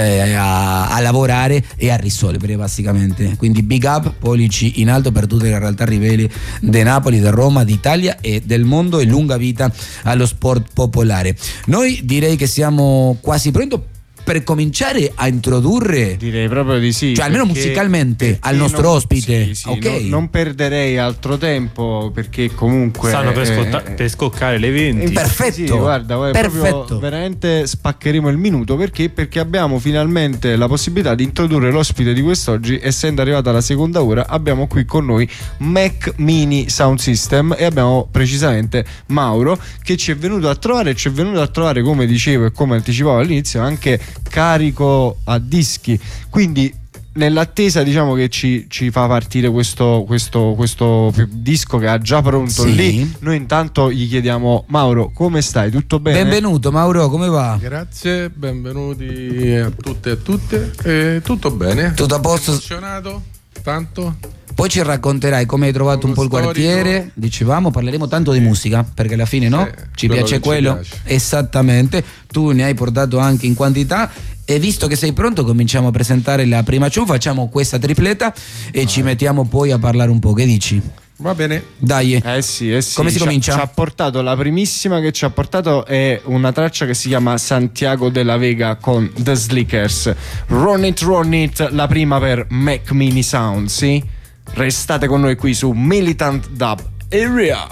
a lavorare e a risolvere, basicamente. Quindi big up, pollici in alto per tutte le realtà ribelli di Napoli, di Roma, d'Italia e del mondo, e lunga vita allo sport popolare. Noi direi che siamo quasi pronti per cominciare a introdurre, direi proprio di sì, cioè almeno musicalmente, al nostro ospite. Okay. Non perderei altro tempo, perché comunque stanno per scoccare le 20. Perfetto, sì, guarda, perfetto. Veramente spaccheremo il minuto, perché abbiamo finalmente la possibilità di introdurre l'ospite di quest'oggi. Essendo arrivata la seconda ora, abbiamo qui con noi Mac Mini Sound System, e abbiamo precisamente Mauro, che ci è venuto a trovare, come dicevo e come anticipavo all'inizio, anche carico a dischi. Quindi nell'attesa, diciamo, che ci fa partire questo disco che ha già pronto lì, noi intanto gli chiediamo: Mauro, come stai? Tutto bene? Benvenuto Mauro, come va? Grazie, benvenuti a tutte e a tutte. Tutto bene, tutto a posto? Emozionato tanto. Poi ci racconterai come hai trovato un po' il quartiere. Dicevamo, parleremo tanto di musica, perché alla fine, no? Ci piace quello. Ci piace. Esattamente. Tu ne hai portato anche in quantità, e visto che sei pronto cominciamo a presentare la prima ciò, facciamo questa tripletta e ci mettiamo poi a parlare un po'. Che dici? Va bene. Dai. Sì. Come si comincia? Ci ha portato, la primissima che ci ha portato è una traccia che si chiama Santiago de la Vega con The Slickers. Run It, la prima per Mac Mini Sound, sì? Restate con noi qui su Militant Dub Area.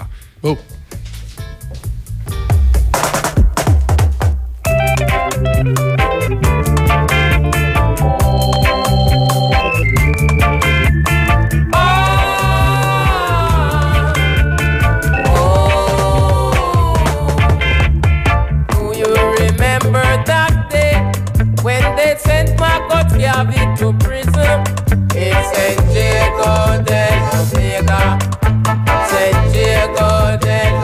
Do you remember that day when they sent Marcus Garvey to prison? It's San Diego de la Vega, San Diego de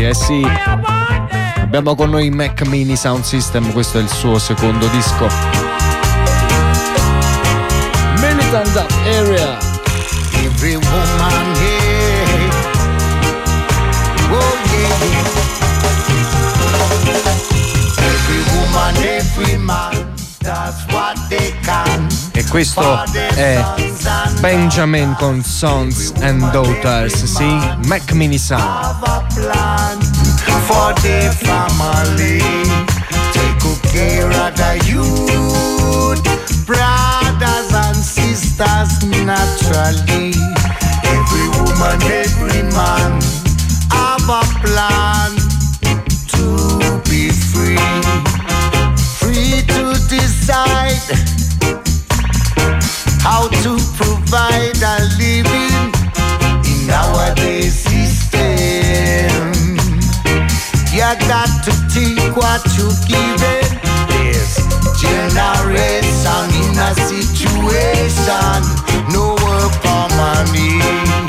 sì. Abbiamo con noi Mac Mini Sound System, questo è il suo secondo disco. Militant Area. Every woman here, oh yeah. Every woman, every man, that's what they can. E questo è Benjamin con Sons and Daughters, sì? Mac Mini Sound. For the family, take good care of the youth, brothers and sisters naturally. Every woman, every man have a plan to be free, free to decide how to provide a living in nowadays system. You got to think what you given. This generation in a situation, no work for money.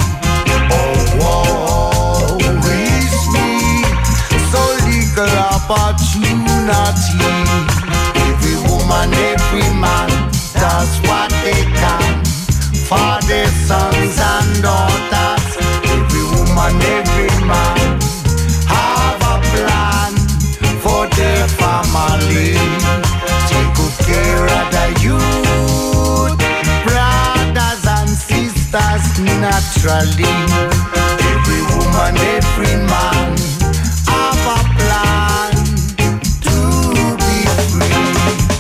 Oh, woe is me. So legal opportunity. Every woman, every man does what they can for their sons and daughters. Every woman, every man have a plan for their family. Take good care of the youth, brothers and sisters naturally. Every woman, every man have a plan to be free.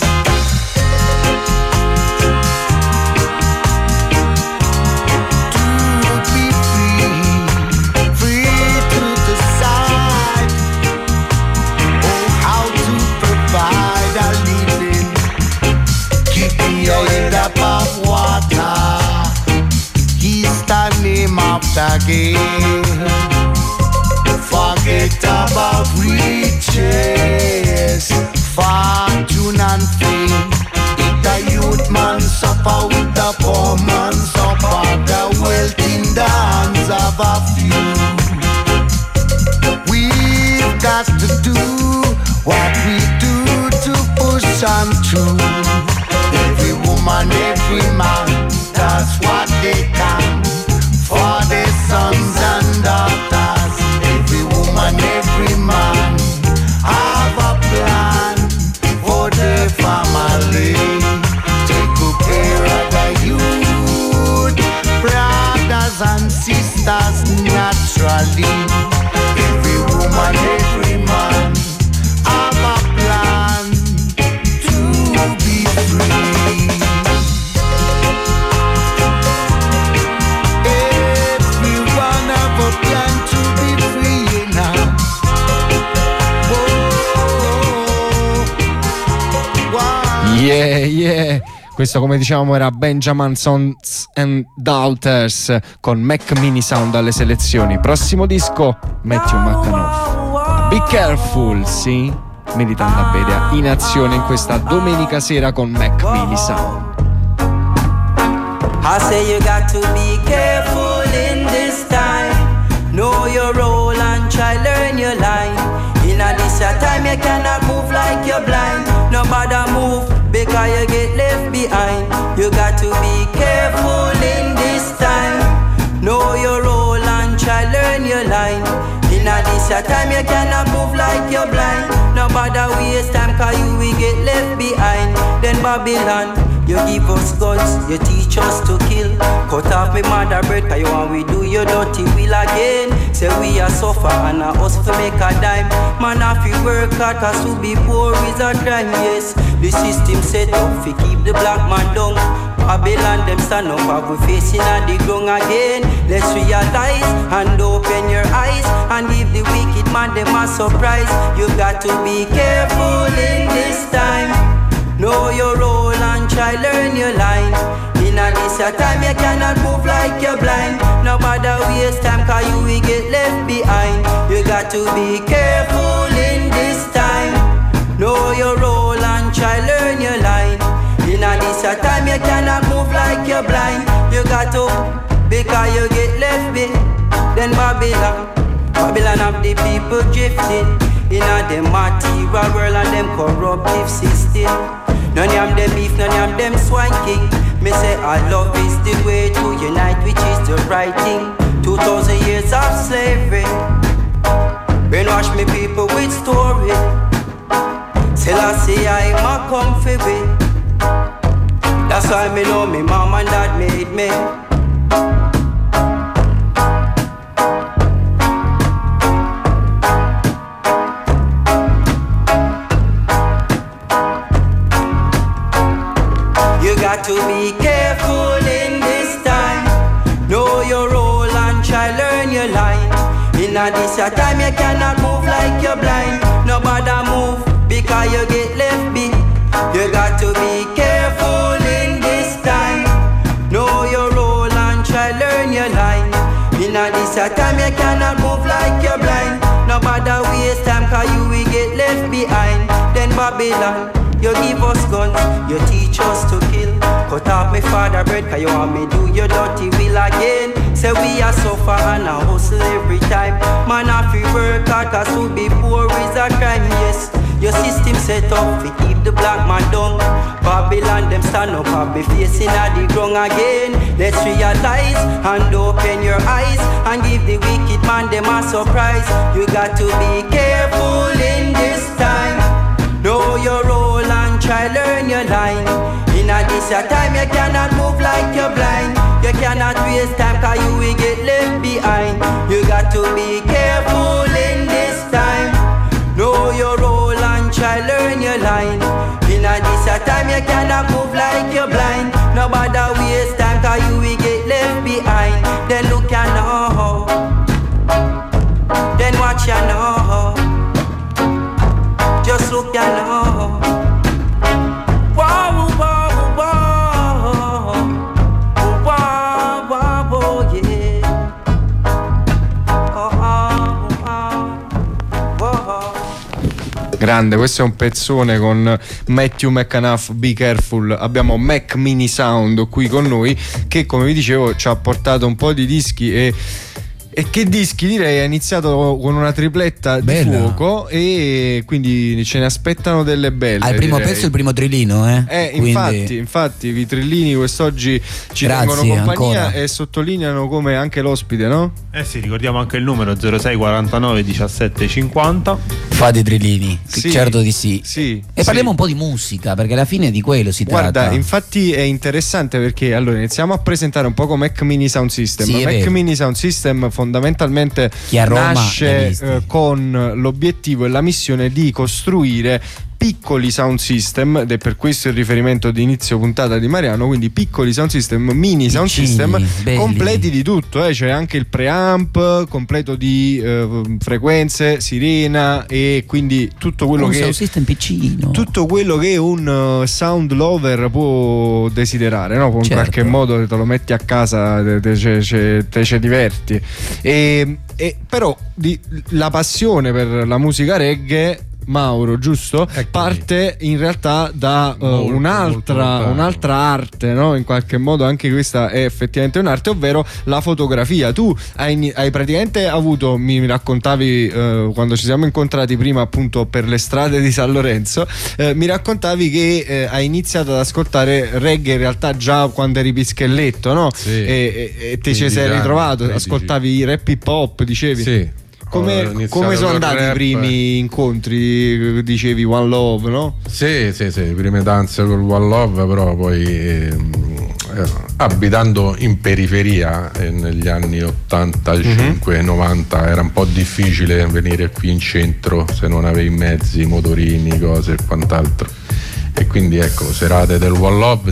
Again, forget about riches, fortune and fame. If the youth man suffer with the poor man suffer, the wealth in the hands of a few. We've got to do what we do to push on through. Every woman, every man does what they can for their sons and daughters. Every woman, every man have a plan for their family. Take good care of the youth, brothers and sisters naturally. Every woman, every man have a plan to be free. Yeah, yeah. Questo, come dicevamo, era Benjamin Sons and Daughters con Mac Mini Sound alle selezioni. Prossimo disco, Matthew McConaughey. Be Careful, sì? Militant Aberia in azione in questa domenica sera con Mac Mini Sound. I say you got to be careful in this time. Know your role and try learn your line. In a this time you cannot move like you're blind. No matter move because you get left behind. You got to be careful in this time. Know your role and try learn your line. In a this time you cannot move like you're blind. No matter waste time cause you will get left behind. Then Babylon, you give us guns, you teach us to kill. Cut off my mother bread, cause you want we do your dirty will again. Say we are suffer and a us to make a dime. Man have to work hard, cause to be poor is a crime, yes. The system set up to keep the black man down. Babylon them stand up, have we facing at the ground again. Let's realize and open your eyes and give the wicked man them a surprise. You got to be careful in this time. Know your role and try learn your line. In a this time you cannot move like you're blind. No matter waste time cause you will get left behind. You got to be careful in this time. Know your role and try learn your line. In a this time you cannot move like you're blind. You got to because you get left behind. Then Babylon have the people people drifting in a them material world and them corruptive system. None of them beef, none of them swine king. Me say our love is the way to unite, which is the right thing. 2,000 years of slavery brainwash me people with story. Till I see I'm a comfy way. That's why me know me mom and dad made me. You got to be careful in this time. Know your role and try learn your line. In a this time you cannot move like you're blind. Nobody move because you get left beat. You got to be careful in this time. Know your role and try learn your line. In a this time you cannot move like you're blind. Nobody waste time cause you will get left behind. Then Babylon, you give us guns, you teach us to kill. Cut off my father bread cause you want me do your dirty will again. Say we are suffer and a hustle every time. Man have to work hard cause to be poor is a crime, yes. Your system set up to keep the black man down. Babylon them stand up and be facing at the ground again. Let's realize and open your eyes and give the wicked man them a surprise. You got to be careful in this time. Know your role and try learn your line. In a this time you cannot move like you're blind. You cannot waste time cause you will get left behind. You got to be careful in this time. Know your role and try learn your line. In a this time you cannot move like you're blind. Nobody waste time cause you will get left behind. Then look you know. Then watch you know. Just look you know. Wow, wow, wow, wow, wow, wow, yeah. Oh, oh, oh. Grande, questo è un pezzone con Matthew McAnuff, Be Careful. Abbiamo Mac Mini Sound qui con noi che, come vi dicevo, ci ha portato un po' di dischi e che dischi, direi. Ha iniziato con una tripletta di fuoco e quindi ce ne aspettano delle belle. Al primo pezzo il primo trillino, infatti i trillini quest'oggi ci tengono compagnia ancora. E sottolineano come anche l'ospite, no? Sì, ricordiamo anche il numero 06 49 17 50. Fa dei trillini, sì, certo di sì. E parliamo un po' di musica, perché alla fine di quello si tratta. Guarda, infatti è interessante perché allora iniziamo a presentare un po' Mac Mini Sound System. Mac Mini Sound System fondamentalmente nasce con l'obiettivo e la missione di costruire piccoli sound system, ed è per questo il riferimento di inizio puntata di Mariano, quindi piccoli sound system, mini sound system completi di tutto, c'è anche il preamp completo di frequenze, sirena, e quindi tutto quello che sound system piccino, tutto quello che un sound lover può desiderare, no? In qualche modo te lo metti a casa, te ci diverti, e però la passione per la musica reggae, Mauro, giusto? Parte in realtà da un'altra arte, no? In qualche modo anche questa è effettivamente un'arte, ovvero la fotografia. Tu hai praticamente avuto, mi raccontavi quando ci siamo incontrati prima appunto per le strade di San Lorenzo, mi raccontavi che hai iniziato ad ascoltare reggae in realtà già quando eri pischelletto, no? Sì. E te ci sei ritrovato, 13. Ascoltavi rap hip hop, dicevi? Sì. Come sono andati i primi incontri? Dicevi One Love, no? Sì, le prime danze con One Love, però poi abitando in periferia negli anni 85-90 era un po' difficile venire qui in centro se non avevi mezzi, motorini, cose e quant'altro, e quindi ecco, serate del One Love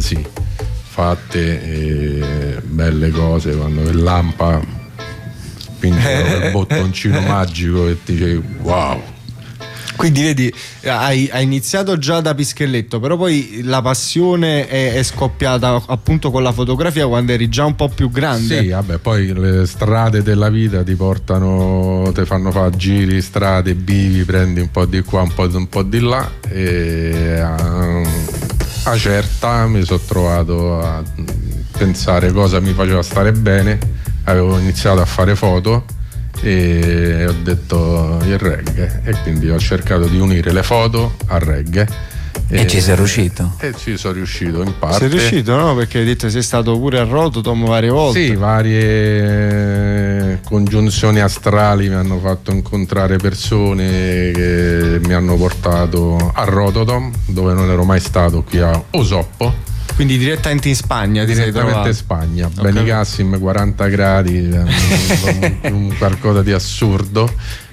fatte, belle cose, quando il Lampa il bottoncino magico e ti dicevi wow. Quindi vedi, hai iniziato già da pischelletto, però poi la passione è scoppiata appunto con la fotografia quando eri già un po' più grande. Sì, vabbè, poi le strade della vita ti portano, ti fanno fare giri, strade, bivi, prendi un po' di qua, un po' di là, e a certa mi sono trovato a pensare cosa mi faceva stare bene. Avevo iniziato a fare foto e ho detto il reggae, e quindi ho cercato di unire le foto al reggae. E ci sei riuscito? E ci sono riuscito in parte. Sei riuscito, no? Perché hai detto che sei stato pure a Rototom varie volte. Sì, varie congiunzioni astrali mi hanno fatto incontrare persone che mi hanno portato a Rototom, dove non ero mai stato, qui a Osoppo. Quindi direttamente in Spagna, direttamente in Spagna, Benicassim, 40 gradi, un qualcosa di assurdo,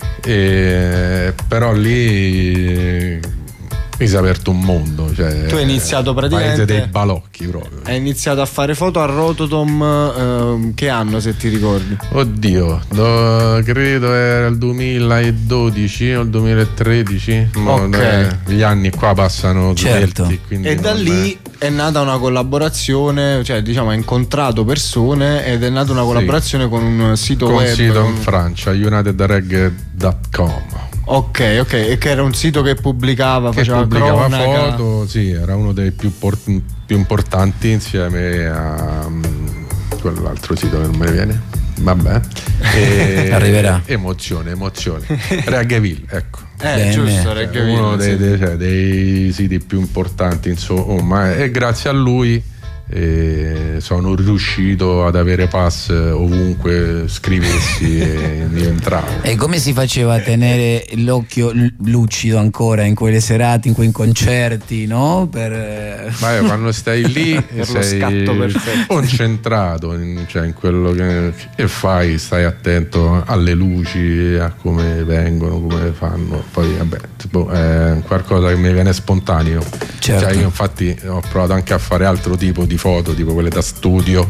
però lì mi si è aperto un mondo, cioè, tu hai iniziato praticamente paese dei balocchi proprio. Hai iniziato a fare foto a Rototom che anno, se ti ricordi? Oddio, credo era il 2012 o il 2013. Gli anni qua passano svelti, e da lì è nata una collaborazione, cioè diciamo hai incontrato persone ed è nata una collaborazione con un sito web. Un sito in Francia, unitedreggae.com. Ok, e che era un sito che pubblicava cronaca. Foto, sì, era uno dei più importanti insieme a quell'altro sito che non me ne viene. Vabbè. Arriverà. Emozione. Reggaeville, ecco. Giusto, Reggaeville. Uno dei siti più importanti, insomma, e grazie a lui sono riuscito ad avere pass ovunque scrivessi e mi entravo. E come si faceva a tenere l'occhio lucido ancora in quelle serate, in quei concerti, no? Quando stai lì sei concentrato in quello che fai, stai attento alle luci, a come vengono, come fanno. Poi vabbè, è qualcosa che mi viene spontaneo. Certo. Io infatti ho provato anche a fare altro tipo di foto, tipo quelle da studio,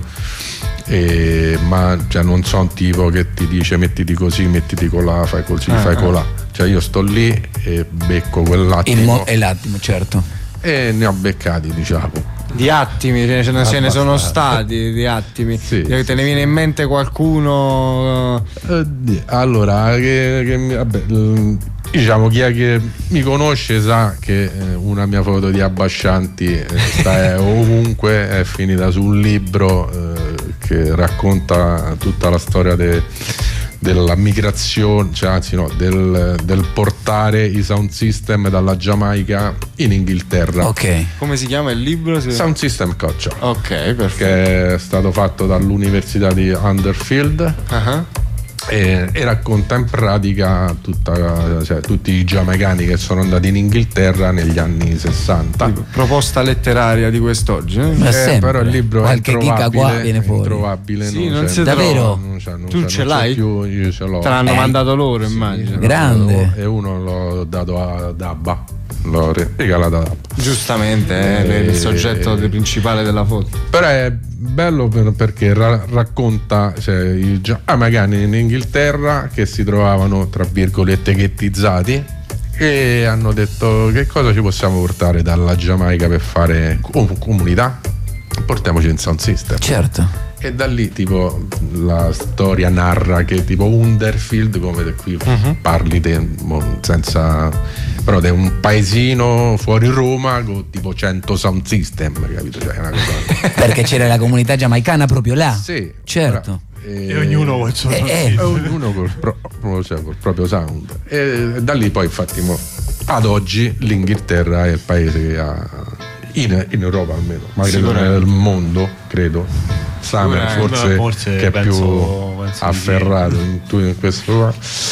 ma non sono un tipo che ti dice mettiti così, mettiti colà, fai così, fai colà. Cioè io sto lì e becco quell'attimo. È l'attimo, certo. E ne ho beccati, diciamo. Di attimi, ce ne sono stati di attimi. Sì, te ne viene in mente qualcuno? Allora, diciamo, chi è che mi conosce sa che una mia foto di Abbascianti sta ovunque, è finita su un libro che racconta tutta la storia della migrazione, del portare i sound system dalla Giamaica in Inghilterra. Ok. Come si chiama il libro? Sound System Culture. Ok, perfetto. Che è stato fatto dall'Università di Huddersfield. E racconta in pratica tutti i giamaicani che sono andati in Inghilterra negli anni 60. Proposta letteraria di quest'oggi, però il libro qualche chicca qua viene fuori. Introvabile. Sì, non si davvero? Tu ce l'hai? Più, io ce l'ho. Te l'hanno mandato loro, immagino. Grande. E uno l'ho dato ad Abba. L'ho regalato ad Abba. Giustamente, è il soggetto principale della foto. Però è bello perché racconta i giamaicani in Inghilterra che si trovavano tra virgolette ghettizzati e hanno detto: che cosa ci possiamo portare dalla Giamaica per fare comunità? Portiamoci in sound system. Certo. E da lì tipo la storia narra che tipo Huddersfield, come qui parli senza, però è un paesino fuori Roma con tipo 100 sound system, capito? Cioè, una cosa... Perché c'era la comunità giamaicana proprio là. Sì, certo. E ognuno col suo ognuno col proprio sound. E da lì poi infatti ad oggi l'Inghilterra è il paese che ha in Europa almeno, ma credo nel mondo, credo Summer forse che è penso afferrato in questo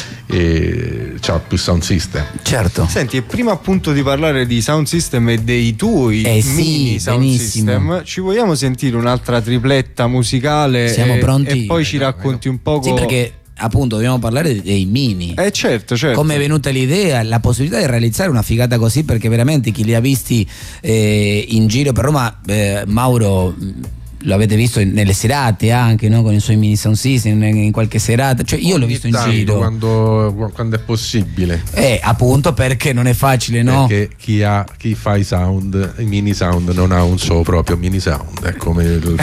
e c'ha più sound system. Certo. Senti, e prima appunto di parlare di sound system e dei tuoi mini sound system, ci vogliamo sentire un'altra tripletta musicale? Siamo pronti? E poi ci racconti un poco. Sì, perché appunto dobbiamo parlare dei mini. Certo. Come è venuta l'idea, la possibilità di realizzare una figata così, perché veramente chi li ha visti in giro per Roma, Mauro lo avete visto nelle serate anche, no? Con i suoi mini sound system in qualche serata, cioè io l'ho visto in giro quando è possibile, appunto perché non è facile, no? Perché chi fa i sound, i mini sound, non ha un suo proprio mini sound, è come il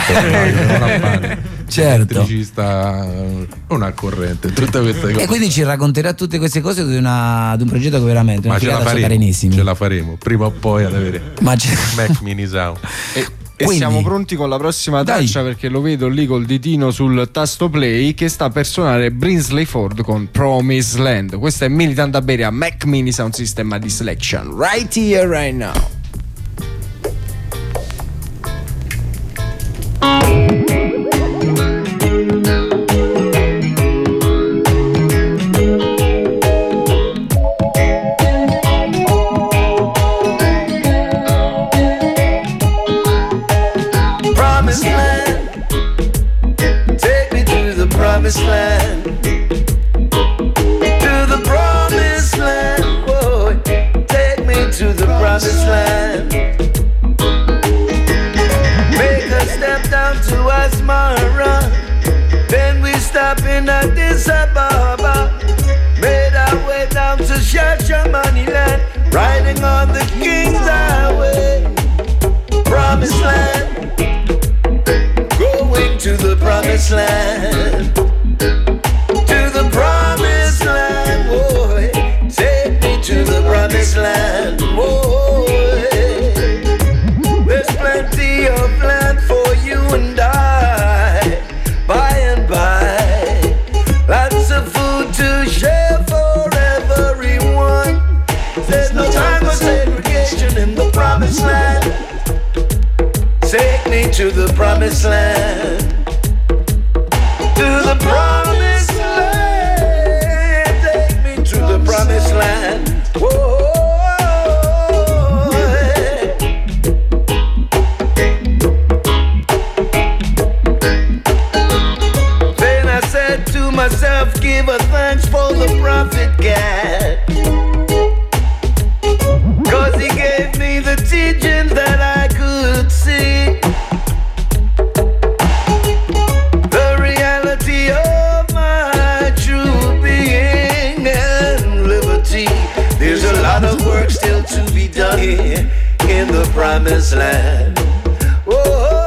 certo, l'elettricista non ha corrente, tutte queste cose. E quindi ci racconterà tutte queste cose di un progetto che veramente ma ce la faremo prima o poi ad avere Mac mini sound. E quindi, siamo pronti con la prossima traccia, perché lo vedo lì col ditino sul tasto play che sta per suonare Brinsley Ford con Promised Land. Questa è Militant Aberia, Mac Mini Sound System di Selection, right here, right now. Promised land, to the promised land, whoa, take me to the promised land. Make us step down to Asmara, then we stop in Addis Ababa. Made our way down to Shashamaniland, riding on the King's Highway. Promised land, going to the promised land. To the promised land, boy. Take me to the promised land, boy. There's plenty of land for you and I, by and by. Lots of food to share for everyone. There's no time for segregation in the promised land. Take me to the promised land. To the promised land, take me to the promised land. Whoa. Then I said to myself, give a thanks for the prophet Gad, 'cause he gave me the teachings that I could see. There's a lot of work still to be done here in the promised land. Oh,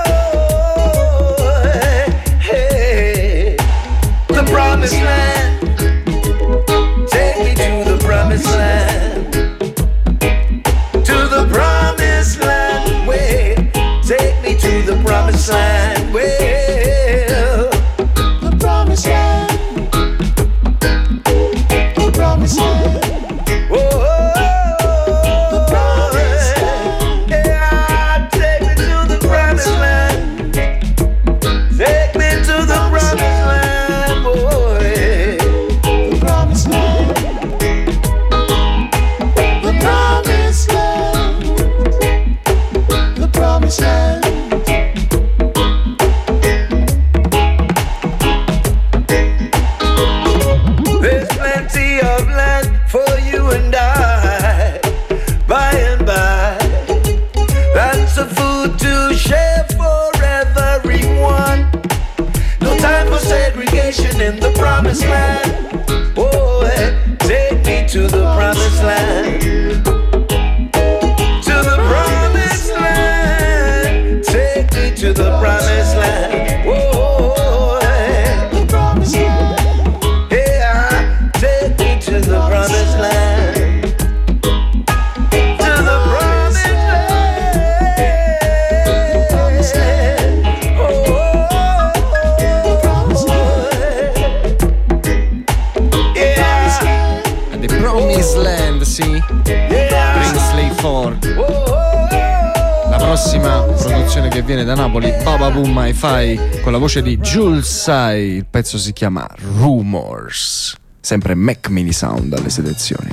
hey, the promised land. Take me to the promised land. To the promised land. Wait, take me to the promised land. Well, the promised land. The promised land. There's plenty of land for you and I, by and by. Lots of food to share for everyone. No time for segregation in the promised land. Oh, hey, take me to the promised land. To the promised land. Take me to the promised land. Oh, hey, the promised land. Take me to the promised land. To the promised land. Oh, the promised land. Yeah. The Promised Land, sì. Brinsley Ford. La prossima produzione che viene da Napoli, Baba Boom Hi-Fi, con la voce di Jules Sai. Il pezzo si chiama Rumors. Sempre Mac Mini Sound alle selezioni.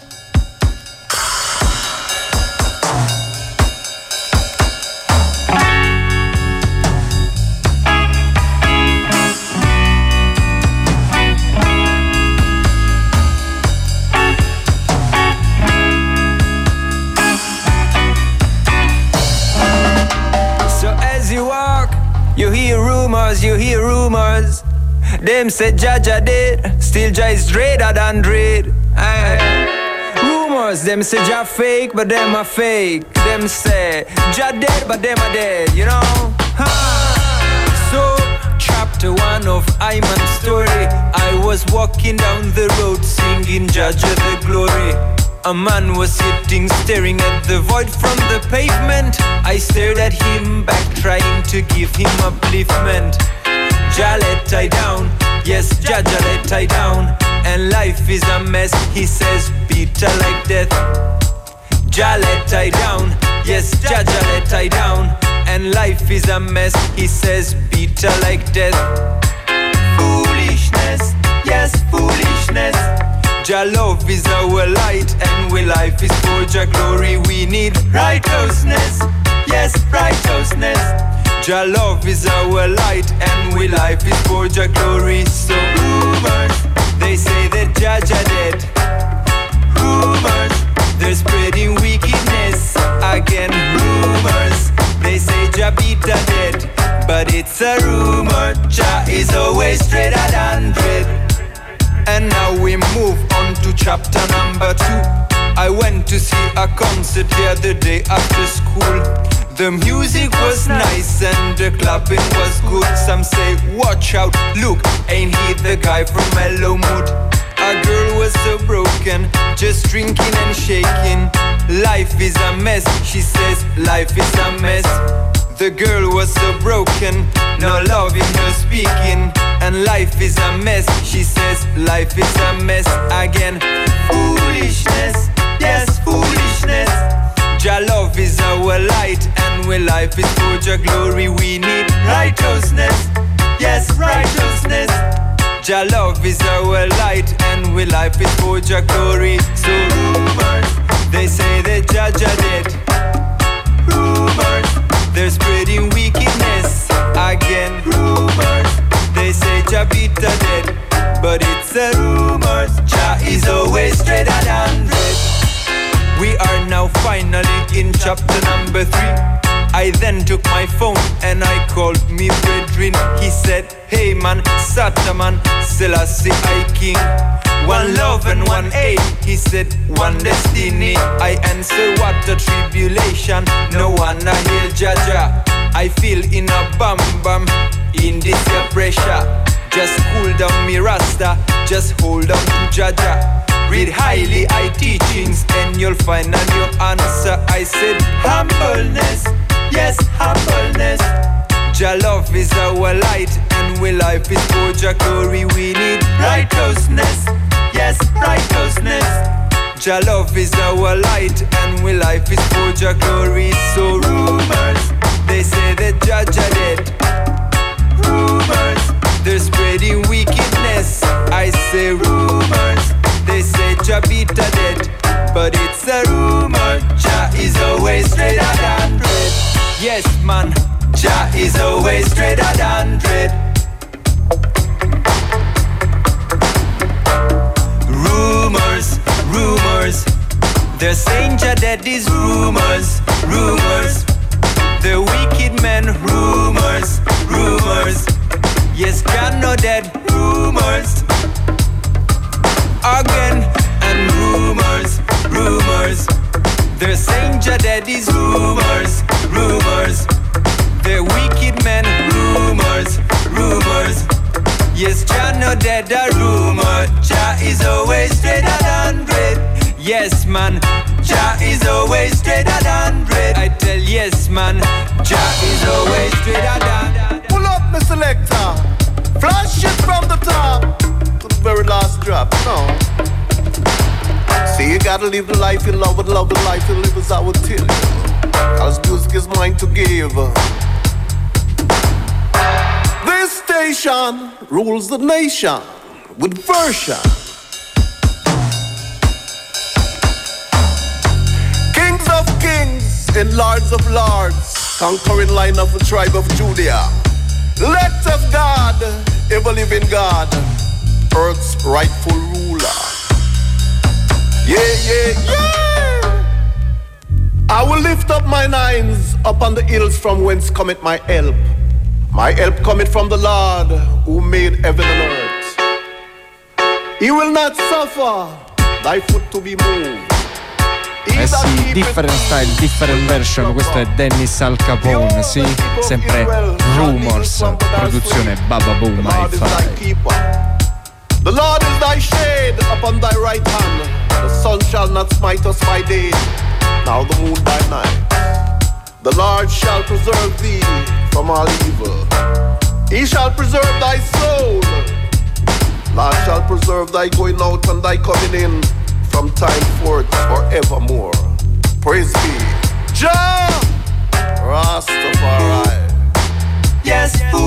So as you walk, you hear rumors, you hear rumors. Them say Jaja dead, still Jah is dreader than dread. Rumors, them say Jah fake, but them are fake. Them say Jah dead, but them are dead, you know? So, chapter 1 of Iman's story. I was walking down the road singing Jaja the glory. A man was sitting staring at the void from the pavement. I stared at him back trying to give him upliftment. Jah let I down, yes, Jah let I down. And life is a mess, he says, bitter like death. Jah let I down, yes, Jah let I down. And life is a mess, he says, bitter like death. Foolishness, yes, foolishness. Jah love is our light, and we life is for Jah glory. We need righteousness, yes, righteousness. Jah love is our light, and we life is for Jah glory. So rumors, they say that Jah dead. Rumors, they're spreading wickedness again. Rumors, they say Jah Peter dead, but it's a rumor. Jah is always straighter than dread. And now we move on to chapter number 2. I went to see a concert the other day after school. The music was nice and the clapping was good. Some say, watch out, look, ain't he the guy from Mellow Mood? A girl was so broken, just drinking and shaking. Life is a mess, she says, life is a mess. The girl was so broken, no loving, no speaking. And life is a mess, she says, life is a mess again. Foolishness, yes, foolishness. Jah love is our light, and we life is for Jah glory. We need righteousness, yes, righteousness. Jah love is our light, and we life is for Jah glory. So rumors, they say that Jah dead. Rumors, they're spreading wickedness again. Rumors, they say Jah Peter dead, but it's a rumor. Jah is always straighter than dread. We are now finally in chapter number 3. I then took my phone and I called me brethren. He said, hey man, Sataman, Selassie I King. One love and one aim, he said, one destiny. I answer, what a tribulation, no one I hear Jah Jah. I feel in a bam bam, in this pressure. Just cool down me rasta, just hold on to Jah Jah. Read highly I teachings and you'll find a new answer. I said humbleness, yes, humbleness. Jah love is our light, and we life is for Jah glory. We need righteousness, yes, righteousness. Jah love is our light, and we life is for Jah glory. So rumors, they say that Jah dead. Rumors, they're spreading wickedness. I say rumors, they say Jah Peter dead, but it's a rumor. Jah is always straighter than dread. Yes man, Jah is always straighter than dread. Rumors, rumors, they're saying Jah dead is rumors, rumors. The wicked men, rumors, rumors. Yes, Jah no dead, rumors. Again, and rumors, rumors. They're saying Jah dead is rumors, rumors. The wicked men, rumors, rumors. Yes, Jah no dead, a rumor. Jah is always straighter than dread. Yes, man, Jah is always straighter than dread. I tell yes, man, Jah is always straighter than. Pull up, Mr. Selector. Flash it from the top to the very last drop. No. See, you gotta live the life you love, and love the life you live as I would tell you. Cause music is mine to give. This station rules the nation with version. Kings of kings and lords of lords, conquering line of the tribe of Judah. Elect of God, ever living God, earth's rightful ruler. Yeah, yeah, yeah. I will lift up mine eyes upon the hills from whence cometh my help. My help cometh from the Lord who made heaven and earth. He will not suffer thy foot to be moved. Eh sì, different style, different version. Questo è Dennis Al Capone, sì, sempre Rumors, produzione Baba Boom Hi-Fi. The Lord is thy shade upon thy right hand. The sun shall not smite us by day, nor the moon by night. The Lord shall preserve thee from all evil. He shall preserve thy soul. Lord shall preserve thy going out and thy coming in from time forth forevermore. Praise be Jah Rastafari. Yes, fool.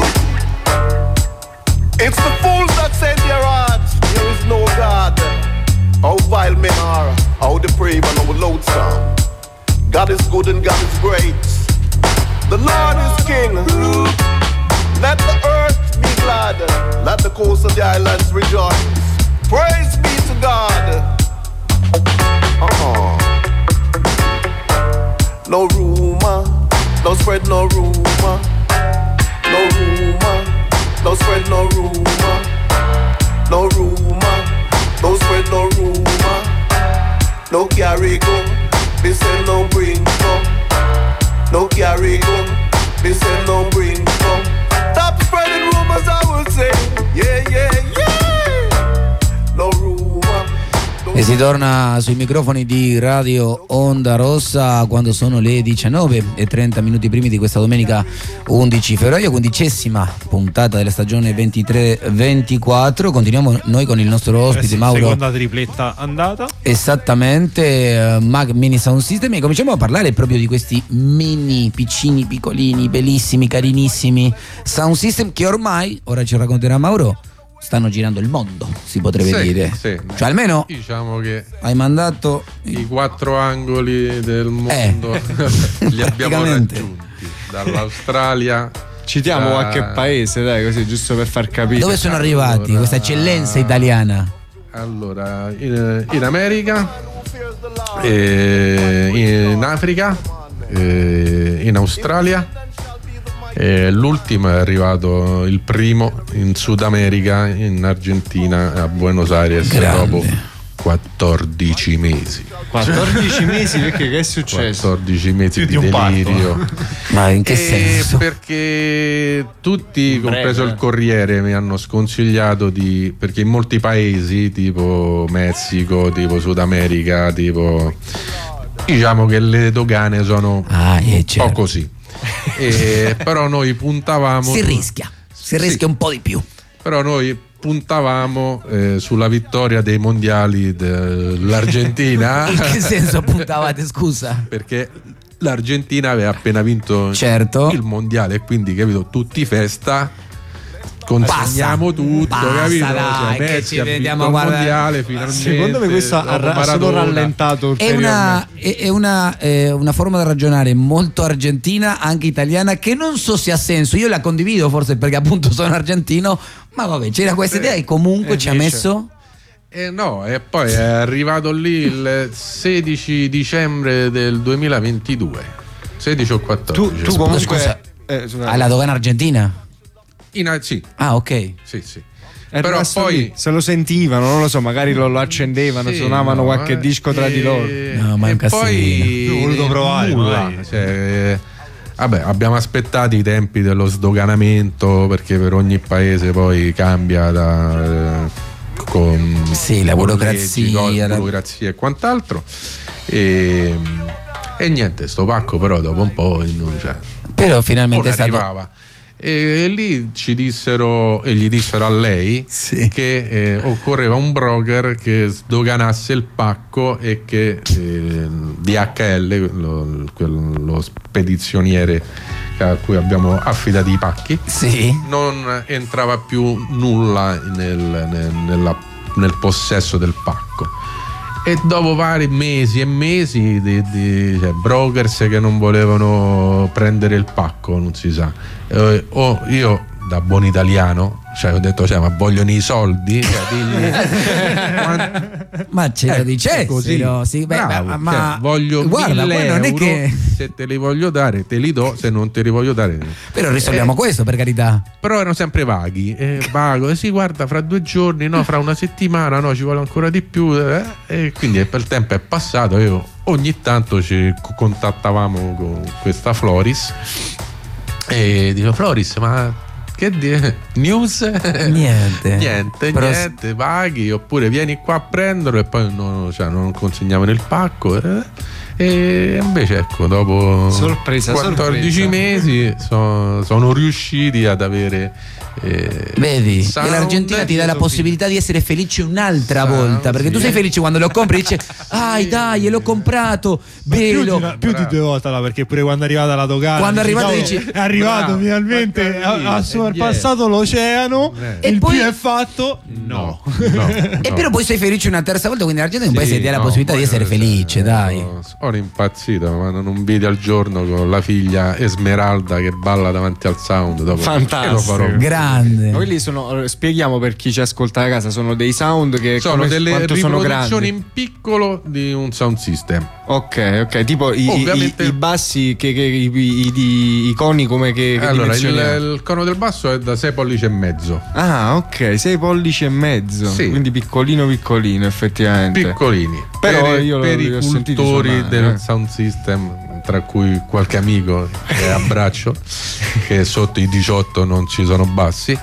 It's the fools that say in their hearts there is no God. How vile men are, how depraved and how loathsome. God is good and God is great. The Lord is King. Let the earth be glad. Let the coast of the islands rejoice. Praise be to God. No rumor, don't spread no rumor. No rumor, don't spread no rumor. No rumor, don't spread no rumor. No carry go, they say no bring go. No carry go, they say no bring go. Stop spreading rumors, I will say. Yeah, yeah, yeah. No rumor. E si torna sui microfoni di Radio Onda Rossa quando sono le 19:30 minuti primi di questa domenica 11 febbraio, 15ª puntata della stagione 23-24. Continuiamo noi con il nostro ospite Mauro. Seconda tripletta andata. Esattamente, Mag Mini Sound System, e cominciamo a parlare proprio di questi mini, piccini, piccolini, bellissimi, carinissimi sound system che ormai, ora ci racconterà Mauro, stanno girando il mondo, si potrebbe dire. Sì. Cioè almeno diciamo che hai mandato i 4 angoli del mondo li abbiamo raggiunti, dall'Australia. Citiamo qualche paese, dai, così giusto per far capire. Dove sono arrivati questa eccellenza italiana? Allora, in America, in Africa, in Australia. L'ultimo è arrivato, il primo, in Sud America, in Argentina, a Buenos Aires. Grande. Dopo 14 mesi. 14 mesi? Perché che è successo? 14 mesi di delirio. Ma in che senso? Perché tutti, compreso il Corriere, mi hanno sconsigliato perché in molti paesi, tipo Messico, tipo Sud America, tipo, diciamo che le dogane sono un po' così. Però noi puntavamo, si rischia un po' di più, però noi puntavamo sulla vittoria dei mondiali dell'Argentina. In che senso puntavate, scusa? Perché l'Argentina aveva appena vinto il mondiale e quindi, capito, tutti festa, consegniamo tutto, capito? Dai, cioè, Messi ci vediamo a mondiale finalmente. Secondo me questo ha solo rallentato è una forma di ragionare molto argentina, anche italiana, che non so se ha senso. Io la condivido forse perché appunto sono argentino, ma vabbè, c'era questa idea e comunque ci ha messo. No, e poi è arrivato lì il 16 dicembre del 2022, 16 o 14. Tu comunque scusa, hai la dogana argentina? Sì. Ah, ok. Sì. Però poi se lo sentivano, non lo so, magari lo accendevano, suonavano qualche disco tra di loro. No, ma è un casino. Poi ho voluto provare. Vabbè, abbiamo aspettato i tempi dello sdoganamento, perché per ogni paese poi cambia con la burocrazia e quant'altro. E niente, sto pacco però dopo un po' però finalmente è arrivava. E lì ci dissero, e gli dissero a lei che occorreva un broker che sdoganasse il pacco e che DHL, lo spedizioniere a cui abbiamo affidato i pacchi, non entrava più nulla nel possesso del pacco. E dopo vari mesi e mesi di brokers che non volevano prendere il pacco, non si sa. Io, da buon italiano, ho detto, ma vogliono i soldi? Ma ce lo dice così. Ma voglio guarda, 1.000 non è euro, che se te li voglio dare te li do, se non te li voglio dare però risolviamo questo, per carità. Però erano sempre vaghi, vago, sì, guarda, fra 2 giorni, no, fra una settimana, no, ci vuole ancora di più, e quindi il tempo è passato. Io ogni tanto ci contattavamo con questa Floris e dico: Floris, ma News? Niente. Niente, paghi oppure vieni qua a prenderlo e poi non consegniamo il pacco. E invece ecco, dopo 14 mesi sono riusciti ad avere vedi, e l'Argentina ti dà la possibilità di essere felice un'altra volta, perché tu sei felice quando lo compri e dici dai, l'ho comprato, bello, più di 2 volte, perché pure quando è arrivata la dogana, quando è arrivato dici è arrivato finalmente, ha sorpassato l'oceano e il poi è fatto no. E però poi sei felice una terza volta, quindi l'Argentina poi ti dà la possibilità di essere felice, dai. Sono impazzito, mi mandano un video al giorno con la figlia Esmeralda che balla davanti al sound dopo. Fantastico, grande. Quelli spieghiamo per chi ci ascolta a casa, sono dei sound che sono delle riproduzioni in piccolo di un sound system. Ok, tipo i bassi i coni come che allora il cono del basso è da 6 pollici e mezzo. Ah, ok, 6 pollici e mezzo, sì. Quindi piccolino effettivamente, piccolini, però per i cultori del sound system, tra cui qualche amico che abbraccio, che sotto i 18 non ci sono bassi.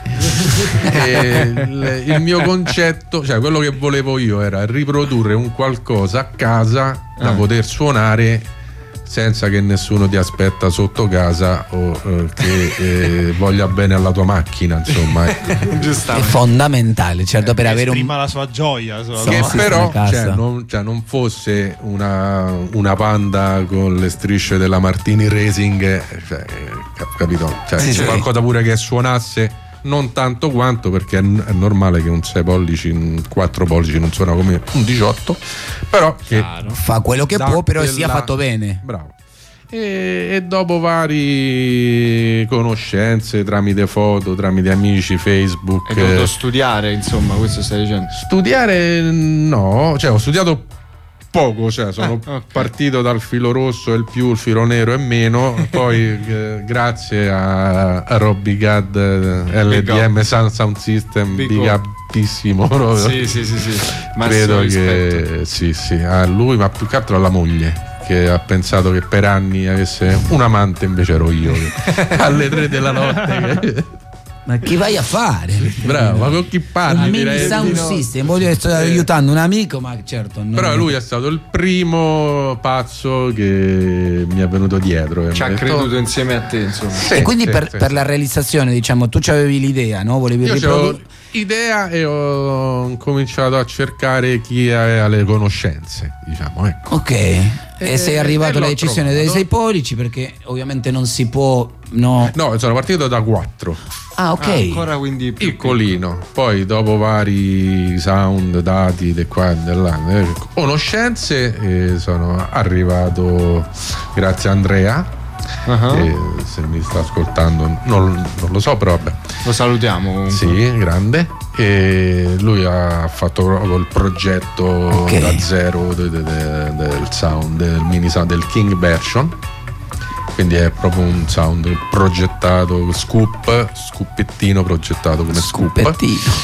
Il mio concetto, cioè quello che volevo io, era riprodurre un qualcosa a casa da poter suonare senza che nessuno ti aspetta sotto casa o che voglia bene alla tua macchina, insomma. È fondamentale, certo, per avere esprima la sua gioia, che però non fosse una Panda con le strisce della Martini Racing, capito? Qualcosa pure che suonasse non tanto quanto, perché è normale che un 6 pollici, un 4 pollici non suona come un 18, però che fa quello che può, però sia fatto bene. Bravo. E dopo varie conoscenze tramite foto, tramite amici, Facebook. Hai dovuto studiare, insomma, questo stai dicendo? Studiare no, ho studiato poco, sono partito dal filo rosso e il filo nero e meno, poi grazie a Robby Gad, LDM Sound System, big upissimo proprio. Sì. Credo che sì, a lui, ma più che altro alla moglie, che ha pensato che per anni avesse un amante, invece ero io alle 3 della notte ma che vai a fare? Bravo, ma con chi parli? Un mini sound system, sto aiutando un amico, ma certo però lui è stato il primo pazzo che mi è venuto dietro, ci ha creduto insieme a te, insomma. E quindi per la realizzazione, diciamo, tu avevi l'idea, no? Volevi riprodurre idea e ho cominciato a cercare chi aveva le conoscenze, diciamo, ecco. Ok. E sei arrivato alla decisione dei 6 pollici, perché ovviamente non si può. No, sono partito da 4. Ah, ok. Ancora quindi piccolino. Poi dopo vari sound dati di qua e di là, conoscenze, sono arrivato grazie a Andrea. Se mi sta ascoltando non lo so, però vabbè, lo salutiamo. Sì, grande. E lui ha fatto proprio il progetto da zero del sound, del mini sound, del King version. Quindi è proprio un sound progettato scuppettino progettato come scoop.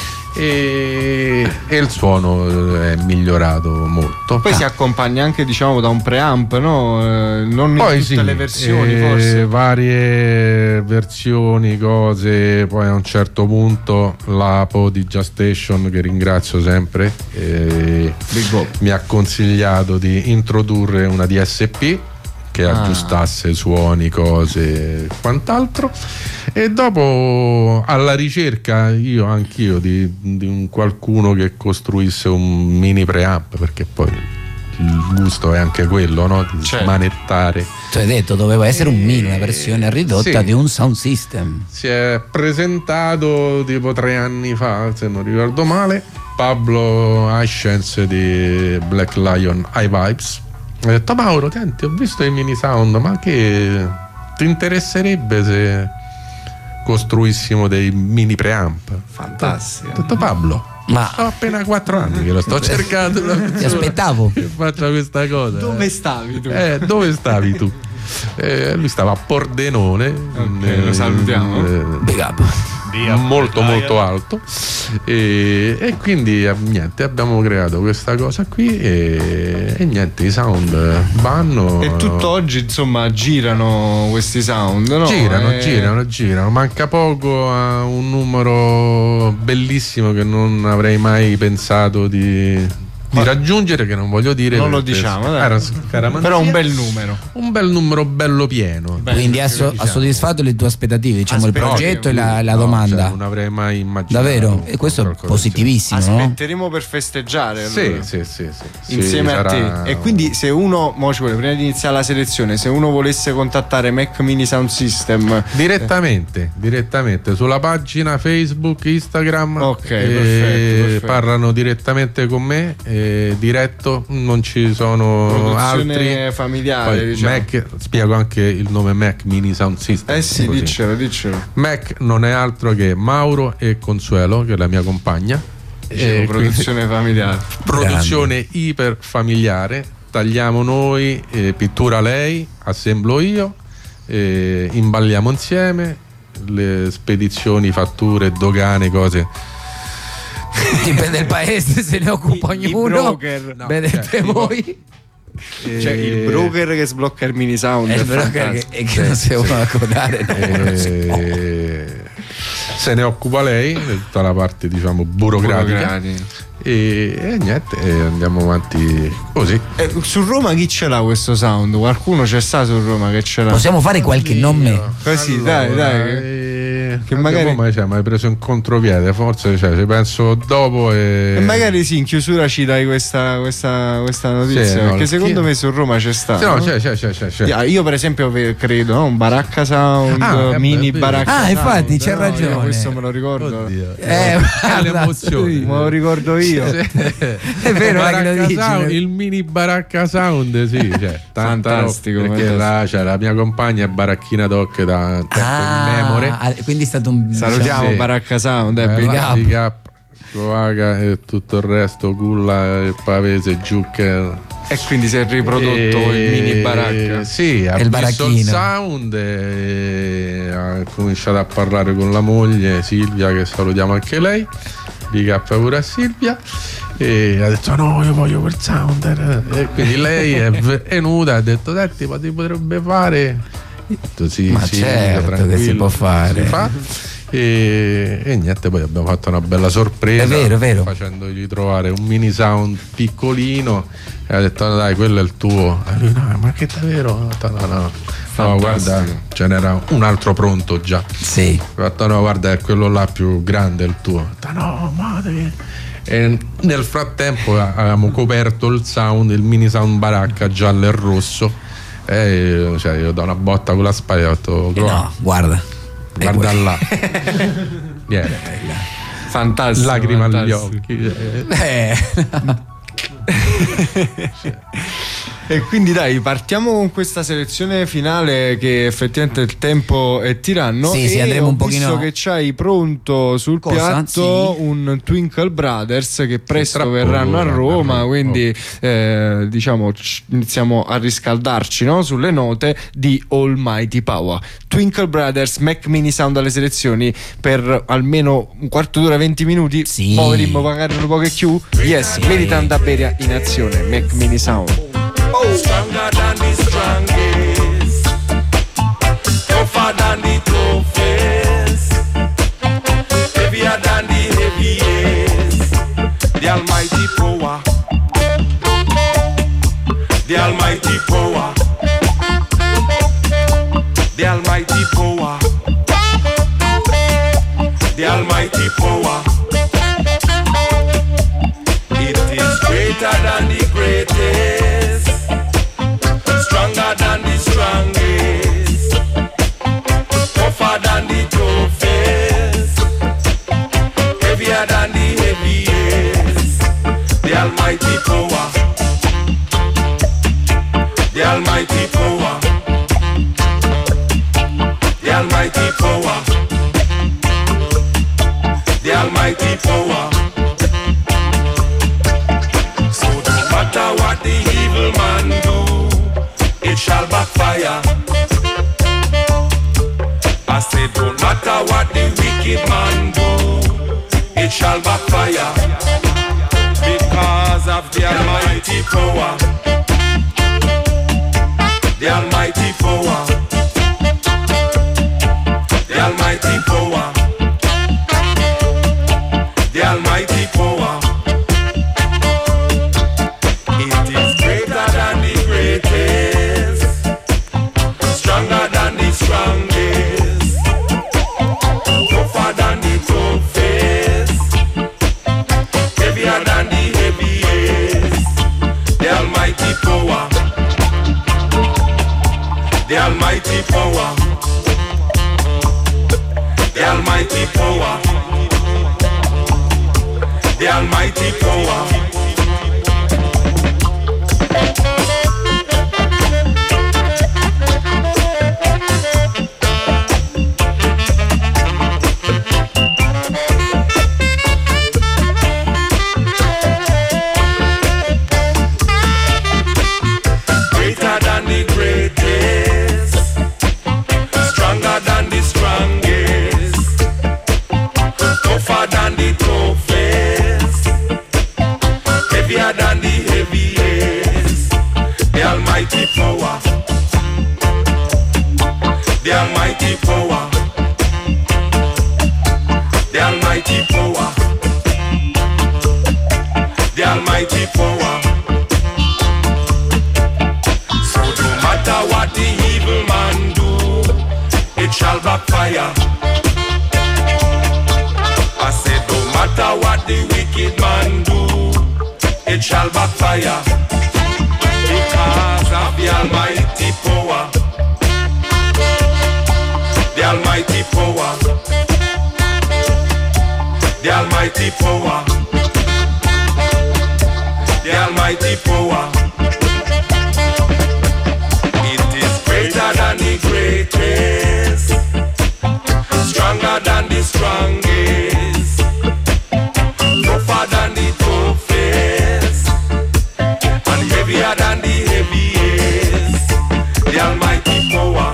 E il suono è migliorato molto. Poi si accompagna anche, diciamo, da un preamp, no? Non poi in tutte le versioni, forse. Varie versioni, cose. Poi a un certo punto l'Apo di Just Station, che ringrazio sempre, mi ha consigliato di introdurre una DSP che aggiustasse suoni, cose, quant'altro. E dopo, alla ricerca anch'io di un qualcuno che costruisse un mini preamp, perché poi il gusto è anche quello, no? Di smanettare. Tu hai detto doveva essere un mini, una versione ridotta di un sound system. Si è presentato tipo 3 anni fa, se non ricordo male, Pablo Aschens di Black Lion High Vibes. Ho detto: Mauro, senti, ho visto i mini sound, ma che ti interesserebbe se costruissimo dei mini preamp? Fantastico. Ho detto: Pablo, ma ho appena 4 anni che lo sto cercando. Ti aspettavo che faccia questa cosa. Dove stavi tu? Dove stavi tu? Lui stava a Pordenone. Lo salutiamo. Big up. molto molto alto, e quindi niente, abbiamo creato questa cosa qui e niente, i sound vanno e tutt'oggi insomma girano questi sound, no? Girano, manca poco a un numero bellissimo che non avrei mai pensato di raggiungere, che non voglio dire, non lo diciamo, però un bel numero bello pieno. Quindi ha soddisfatto le tue aspettative, diciamo, il progetto e la domanda. Cioè, non avrei mai immaginato. Davvero? E questo è positivissimo. Aspetteremo per festeggiare sì, insieme a te. E quindi se uno prima di iniziare la selezione, se uno volesse contattare Mac Mini Sound System direttamente sulla pagina Facebook, Instagram, perfetto. parlano direttamente con me, diretto, non ci sono produzione altri. familiare. Poi, diciamo. Mac, spiego anche il nome Mac Mini Sound System. Sì, diccelo. Mac non è altro che Mauro e Consuelo, che è la mia compagna. Produzione familiare. Produzione iper familiare. Tagliamo noi, pittura lei, assemblo io, imballiamo insieme, le spedizioni, fatture, dogane, cose. Dipende dal paese, se ne occupa ognuno. Vedete voi. Cioè il broker che sblocca il mini sound, il broker che non si può accodare, se ne occupa lei, tutta la parte diciamo burocratica. E niente, andiamo avanti così. Su Roma chi ce l'ha questo sound? Qualcuno c'è sta su Roma che ce l'ha? Possiamo fare qualche nome? Così, dai. Che magari mi hai preso in contropiede, forse ci penso dopo e magari in chiusura ci dai questa notizia, perché secondo me su Roma c'è sta. C'è. Io per esempio credo, no? Un Baracca Sound, mini Baracca Sound. Infatti c'è ragione. Questo me lo ricordo. L'emozione. Me lo ricordo io. È vero, il mini Baracca Sound, sì, fantastico. Perché là c'è la mia compagna è Baracchina Doc da Memore. Quindi è stato un salutiamo Baracca Sound, Big Up, Coaga e tutto il resto, Culla, il Pavese, Giucca. E quindi si è riprodotto il mini Baracca. Sì, ha visto il sound e ha cominciato a parlare con la moglie Silvia, che salutiamo anche lei. Big up pure a Silvia, e ha detto no, io voglio quel sound, e quindi lei è venuta e ha detto senti, ma ti potrebbe fare? Sì, certo che si può fare. E niente, poi abbiamo fatto una bella sorpresa, è vero. facendogli trovare un mini sound piccolino, e ha detto no, dai, quello è il tuo. E lui, no, ma che davvero? No, guarda, ce n'era un altro pronto già. Sì. Ho detto no, guarda, è quello là più grande, il tuo. No, madre. E nel frattempo avevamo coperto il sound, il mini sound Baracca giallo e rosso. E io do una botta con la spalla e ho detto no, guarda là. Viene. Fantastico. Lacrima agli occhi. E quindi dai, partiamo con questa selezione finale, che effettivamente il tempo è tiranno. Sì, andremo un pochino. Visto che c'hai pronto sul piatto un Twinkle Brothers che presto verranno a Roma, quindi diciamo iniziamo a riscaldarci, no? Sulle note di Almighty Power. Twinkle Brothers, Mac Mini Sound alle selezioni per almeno un quarto d'ora, 20 minuti. Sì. Poveremmo pagare un po' che più. Yes, Militant da Beria in azione, Mac Mini Sound. Stronger than the strongest, tougher than the toughest, heavier than the heaviest. The almighty power, the almighty power, the almighty power, the almighty power. It is greater than the greatest, stronger than the strongest, tougher than the toughest, heavier than the heaviest. The almighty power, the almighty power, the almighty power, the almighty power. So no matter what the evil man do, it shall backfire. I said don't matter what the wicked man almighty power. The almighty power. The almighty power. Backfire. I said, no matter what the wicked man do, it shall backfire. Because of the almighty power. The almighty power. The almighty power. The almighty power. It is greater than the greatest. Stronger than the strongest, tougher than the toughest, and heavier than the heaviest. The almighty power.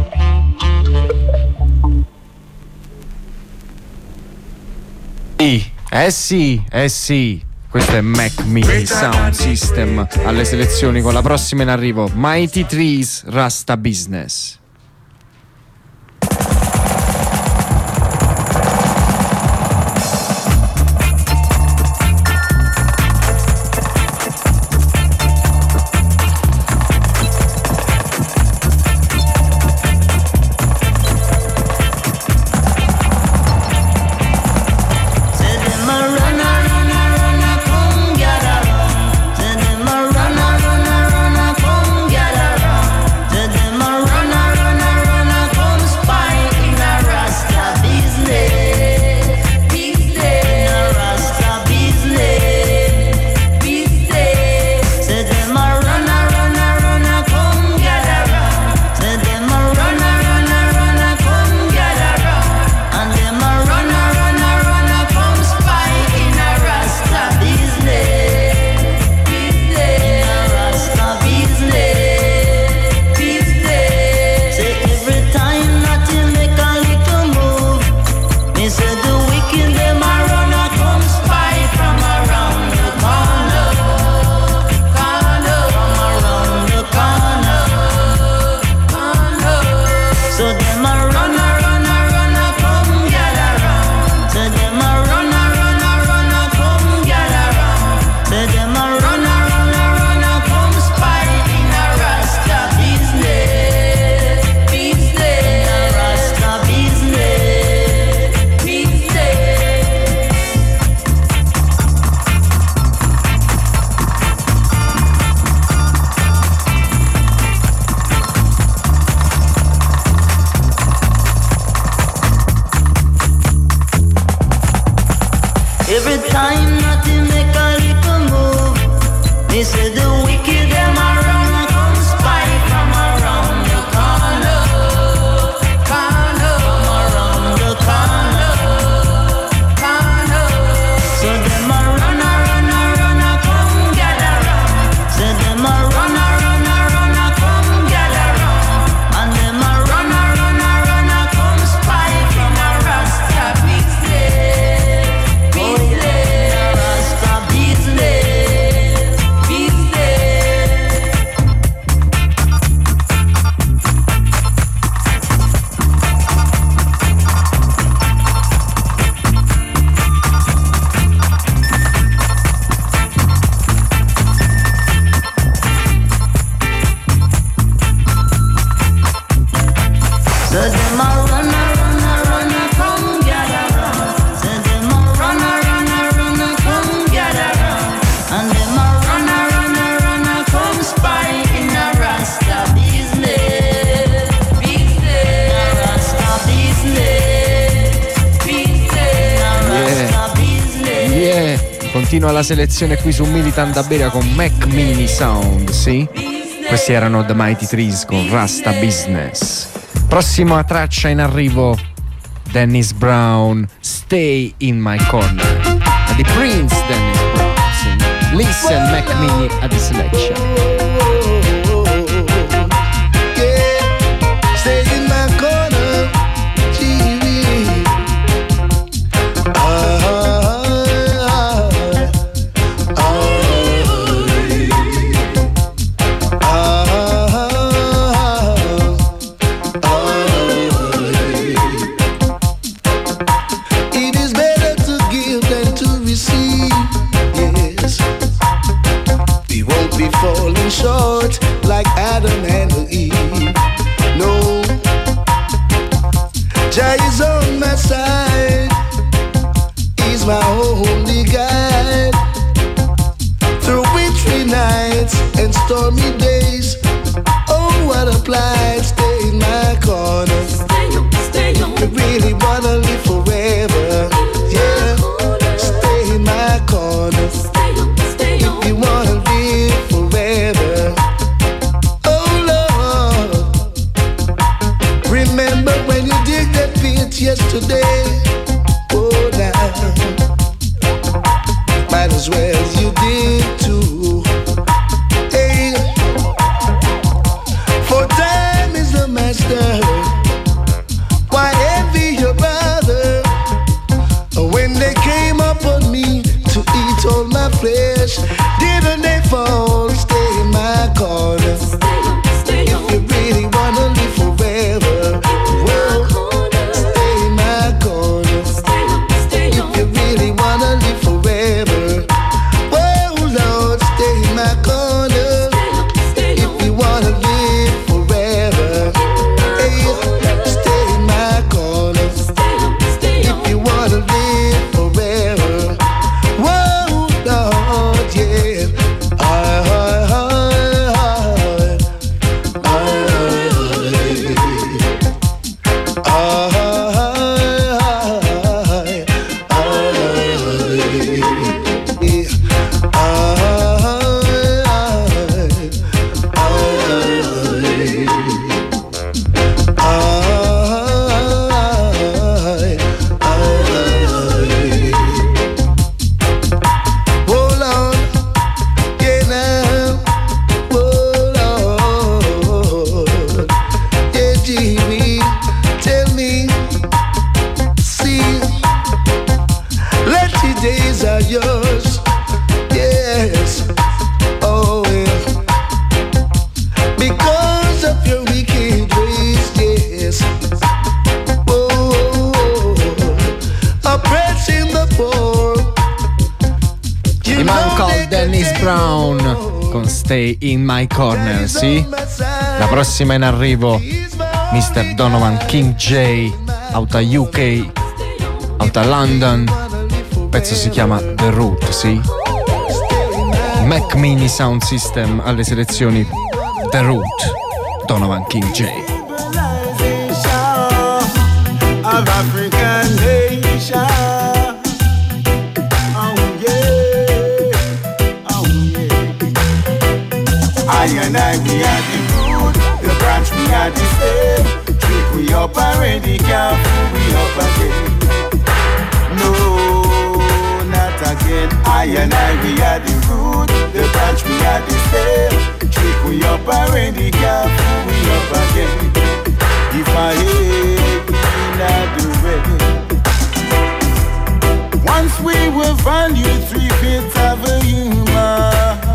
Sì. Questo è Mac Mini Sound System alle selezioni con la prossima in arrivo, Mighty Trees, Rasta Business. Run continua la selezione qui su Militant Iberia con Mac Mini Sound, sì? Questi erano The Mighty Trees con Rasta Business. Prossima traccia in arrivo, Dennis Brown, Stay in My Corner. The Prince Dennis Brown, sì. Listen Mac Mini at the selection. Short like Adam and Eve. No, Jah is on my side. He's my only guide through wintry nights and stormy days. Oh, what a plight! Stay in my corner. Stay on. You really wanna live forever? Yeah, stay in my corner. If you wanna live forever. Oh Lord, remember when you dig that pit yesterday? Oh now, might as well you did too. Hey, for time is the master. Why envy your brother when they came upon me to eat all my flesh? Didn't they fall? Stay in my corner. If you really wanna live forever, well, stay in my corner. If you really wanna live forever, well, Lord, stay in my corner. If you wanna live forever, hey, stay in my corner. If you wanna live forever, whoa, Lord, yeah. Stay in my corner, sì? La prossima in arrivo, Mr. Donovan King J, out a UK, out a London. Il pezzo si chiama The Root, sì? Mac Mini Sound System alle selezioni The Root, Donovan King J. Of African nation. I and I, we are the root, the branch, we are the stem. Trick we up already, can't fool we up again. No, not again. I and I, we are the root, the branch, we are the stem. Trick we up already, can't fool we up again. If I hate, we not the way. Once we were valued 3/5 of a human.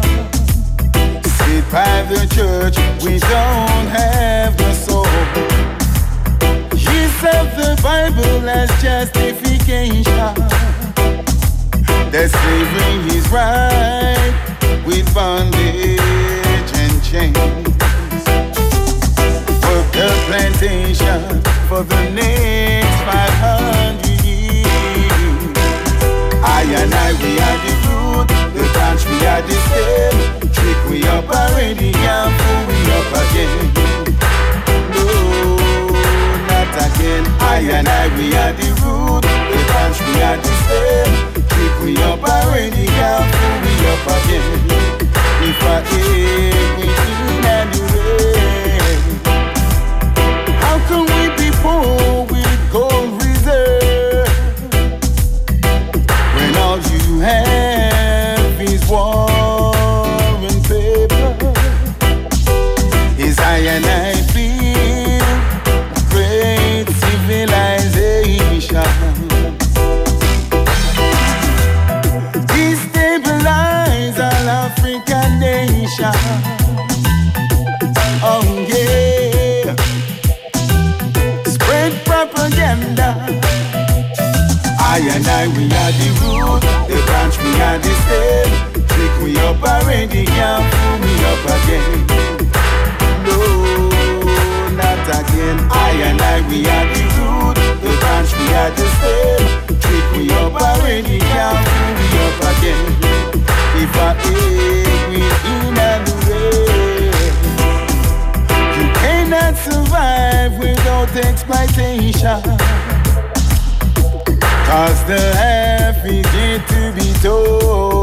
By the church, we don't have the soul. Use of the Bible as justification. That slavery is right with bondage and chains. Work the plantation for the next 500 years. I and I, we are the root, the branch, we are the stem. Trick we up already, can't fool we up again. No, not again. I and I, we are the root, the branch, we are the stem. Trick we up already, can't and I, we are the root, the branch, we are the stem. Trick we up already, can't fool me up again. No, not again. I and I, we are the root, the branch, we are the stem. Trick we up already, can't fool me up again. If I ache, we in and away. You cannot survive without exploitation. Cause the half is yet to be told.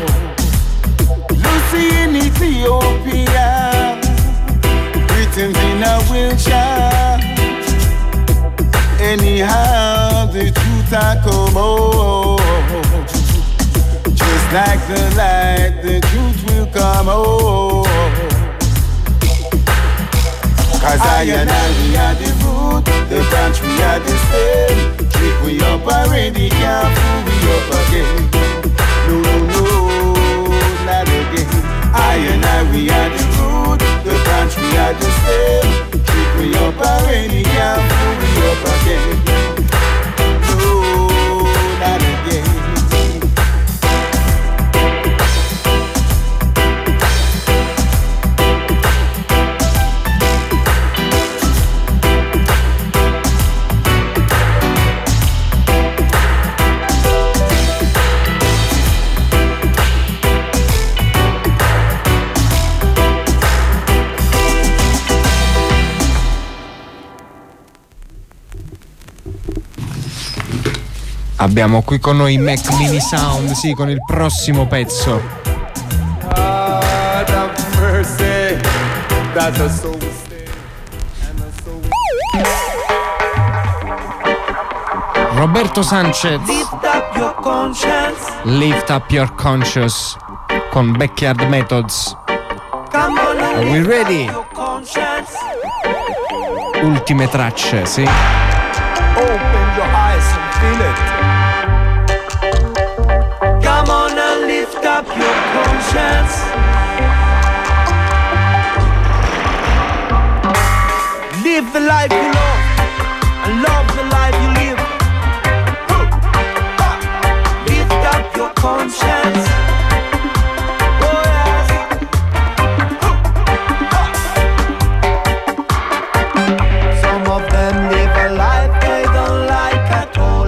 Lucy in Ethiopia, Britain's in a wheelchair. Anyhow, the truth I come out. Just like the light, the truth will come out. Cause I and I, we are the root, the branch, we are the stem. Trick we up already, can't fool we up again. No, no, not again. I and I, we are the root, the branch, we are the stem. Trick we up already, can't fool we up again. No, not again. Abbiamo qui con noi Mac Mini Sound, sì, con il prossimo pezzo. God have mercy, that's a soul stay and a soul. Roberto Sanchez, Lift up your conscience. Lift Up Your Conscious con Backyard Methods. Come on, Are we ready? your conscience. Ultime tracce, sì. Open your eyes and feel it. Come on and lift up your conscience. Live the life you love and love the life you live. Lift up your conscience. Oh yes. Some of them live a life they don't like at all.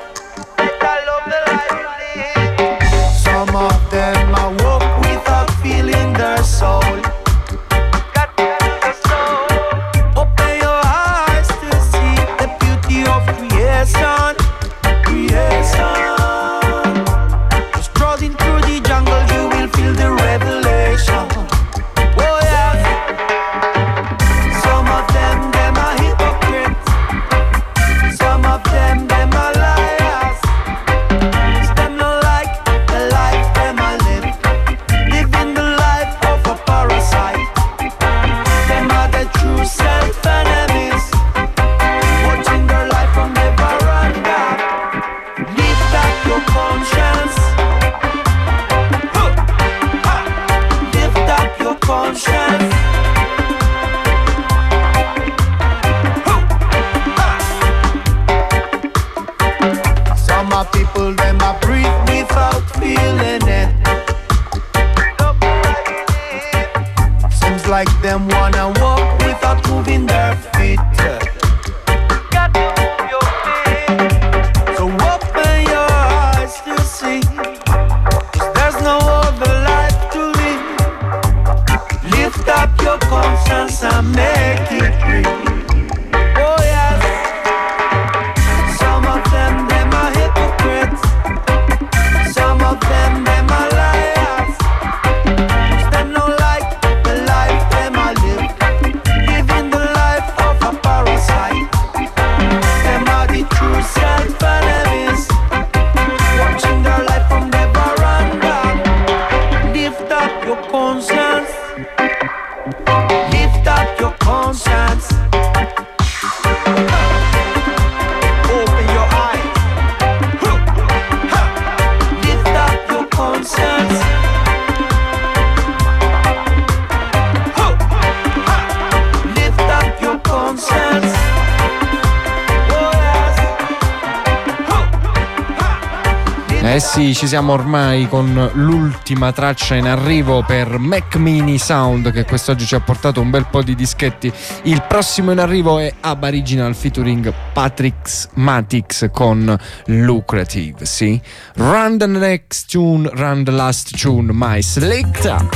Some of them are walk without feeling their soul. Open your eyes to see the beauty of creation. Creation. Strolling through the jungle, you will feel the revelation. Oh yes. Some of them are hypocrites. Some of them are liars. Them not like the life them I live. Living the life of a parasite. Them are the true self-enemies. Watching their life from the veranda. Lift up your conscience. Lift up your conscience. Some are people, them are breathe without feeling it. Seems like them wanna walk without moving their feet. So open your eyes to see, 'cause there's no other life to live. Lift up your conscience and make it real. Oh yes. Some of them are hypocrites. Some of them are liars. Them don't like the life them I live. Eh sì, ci siamo ormai con l'ultima traccia in arrivo per Mac Mini Sound, che quest'oggi ci ha portato un bel po' di dischetti. Il prossimo in arrivo è Aboriginal featuring Patrick Matix con Lucrative, sì. Run the next tune, run the last tune, my selector.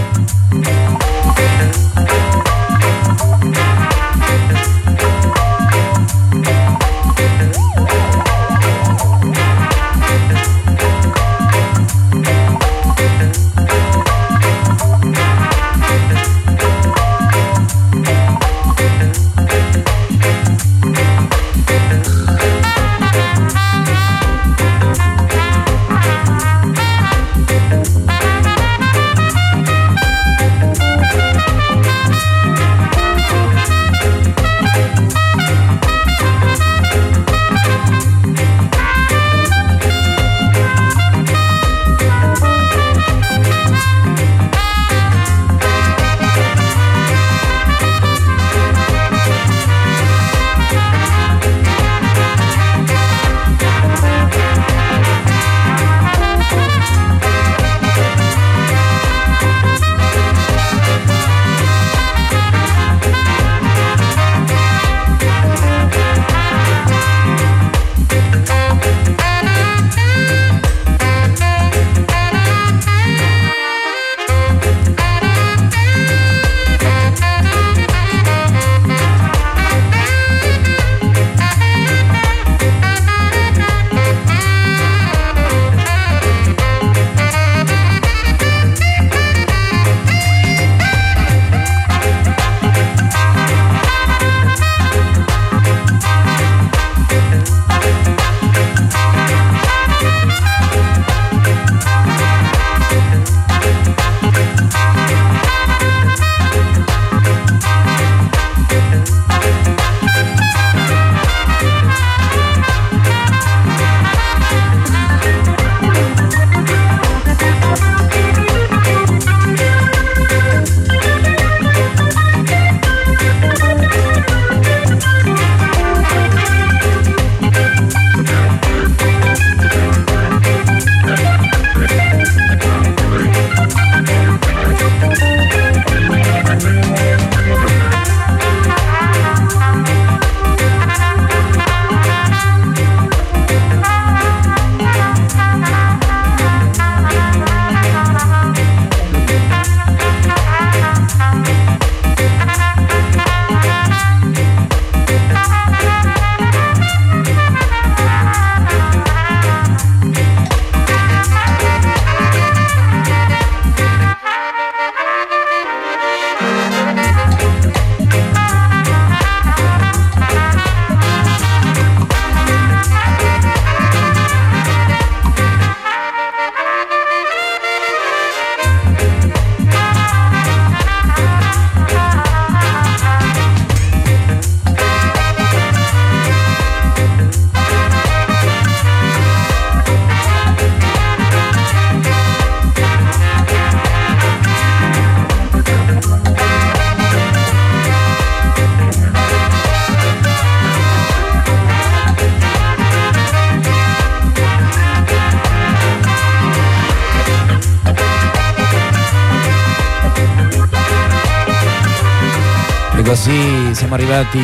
Così siamo arrivati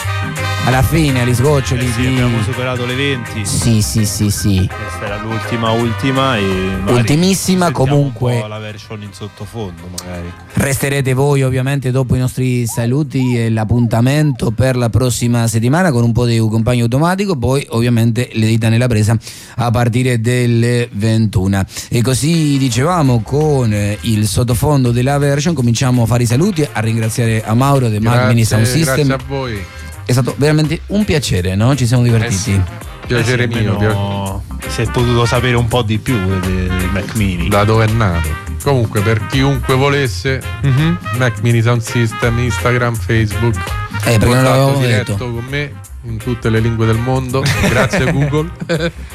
alla fine, agli sgoccioli sì, abbiamo superato le 20. Sì. Questa era l'ultima e ultimissima, comunque un po' la version in sottofondo magari. Resterete voi ovviamente dopo i nostri saluti e l'appuntamento per la prossima settimana con un po' di compagno automatico, poi ovviamente le dita nella presa a partire delle 21. E così dicevamo, con il sottofondo della version cominciamo a fare i saluti, a ringraziare a Mauro del Mac Mini Sound System. Grazie a voi. È stato veramente un piacere, no? Ci siamo divertiti. Sì. Piacere mio. Si è potuto sapere un po' di più del Mac Mini. Da dove è nato. Comunque, per chiunque volesse, Mac Mini Sound System, Instagram, Facebook. Perché non l'avevo diretto detto. con me in tutte le lingue del mondo. Grazie Google.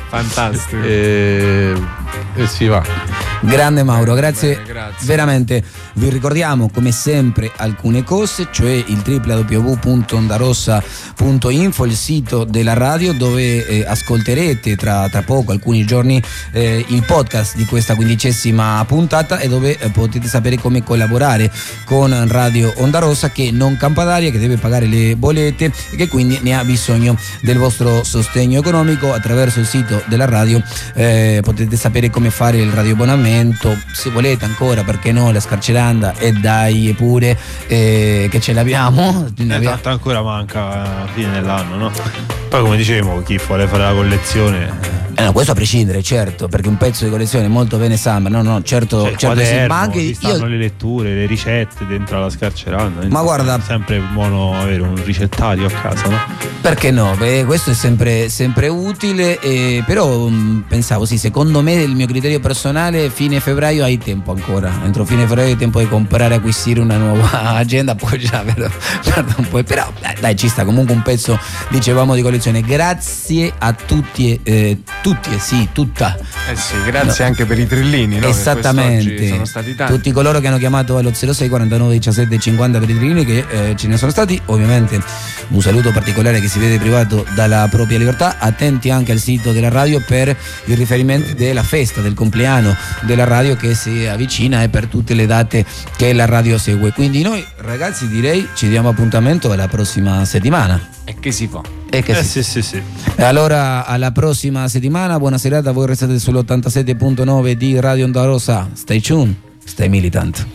Fantastico. E si va. Grande Mauro, grazie. Veramente. Vi ricordiamo come sempre alcune cose, cioè il www.ondarossa.info, il sito della radio dove ascolterete tra poco, alcuni giorni, il podcast di questa 15ª puntata e dove potete sapere come collaborare con Radio Onda Rossa, che non campa d'aria, che deve pagare le bollette e che quindi ne ha bisogno del vostro sostegno economico. Attraverso il sito della radio potete sapere come fare il radioabbonamento, se volete ancora, perché no, la scarcerata. E dai pure che ce l'abbiamo. Tanto ancora manca a fine dell'anno, no? Poi come dicevo, chi vuole fare la collezione no, questo a prescindere, certo, perché un pezzo di collezione molto bene sembra, no, certo, certo sì, ma anche ci stanno le letture, le ricette dentro la scarceranda. Ma guarda, è sempre buono avere un ricettario a casa, no? Perché no? Questo è sempre utile, però pensavo, sì, secondo me, il mio criterio personale, fine febbraio hai tempo ancora, entro fine febbraio hai tempo di comprare, acquisire una nuova agenda, poi già vedo un po', però dai, ci sta comunque un pezzo, dicevamo, di collezione. Grazie a tutti tutta. Grazie anche per i trillini, no? Esattamente. Sono stati tanti. Tutti coloro che hanno chiamato allo 06 49 17 50 per i trillini, che ce ne sono stati. Ovviamente un saluto particolare che si vede privato dalla propria libertà. Attenti anche al sito della radio per i riferimenti della festa del compleanno della radio che si avvicina e per tutte le date che la radio segue. Quindi noi ragazzi direi ci diamo appuntamento alla prossima settimana. E che si fa? Sì. Allora alla prossima settimana, buona serata, voi restate sull'87.9 di Radio Onda Rossa. Stay tuned, stay militant.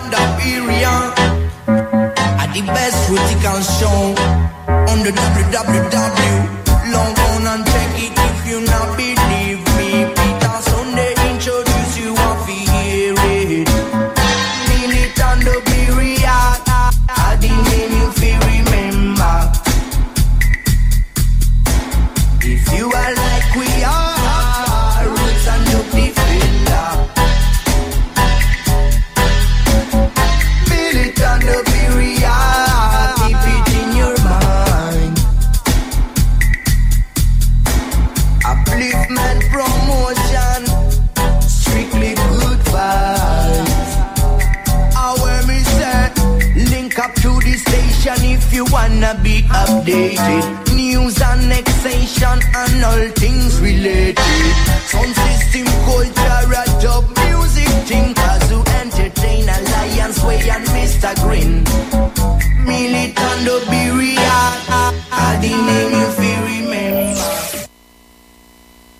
The best critical show on the www. Log on and check it if you not believe me. Peter Sunday introduce you off hear it. Militant the period, I the name you feel remember. If you are like we are, roots and you defender. Militant the period. Upliftment promotion, strictly good vibes. Our me say, link up to the station if you wanna be updated. News, annexation and all things related. Sound system, culture, dub music, thinkers who entertain. Alliance Way and Mr. Green. Militant the Beria, the name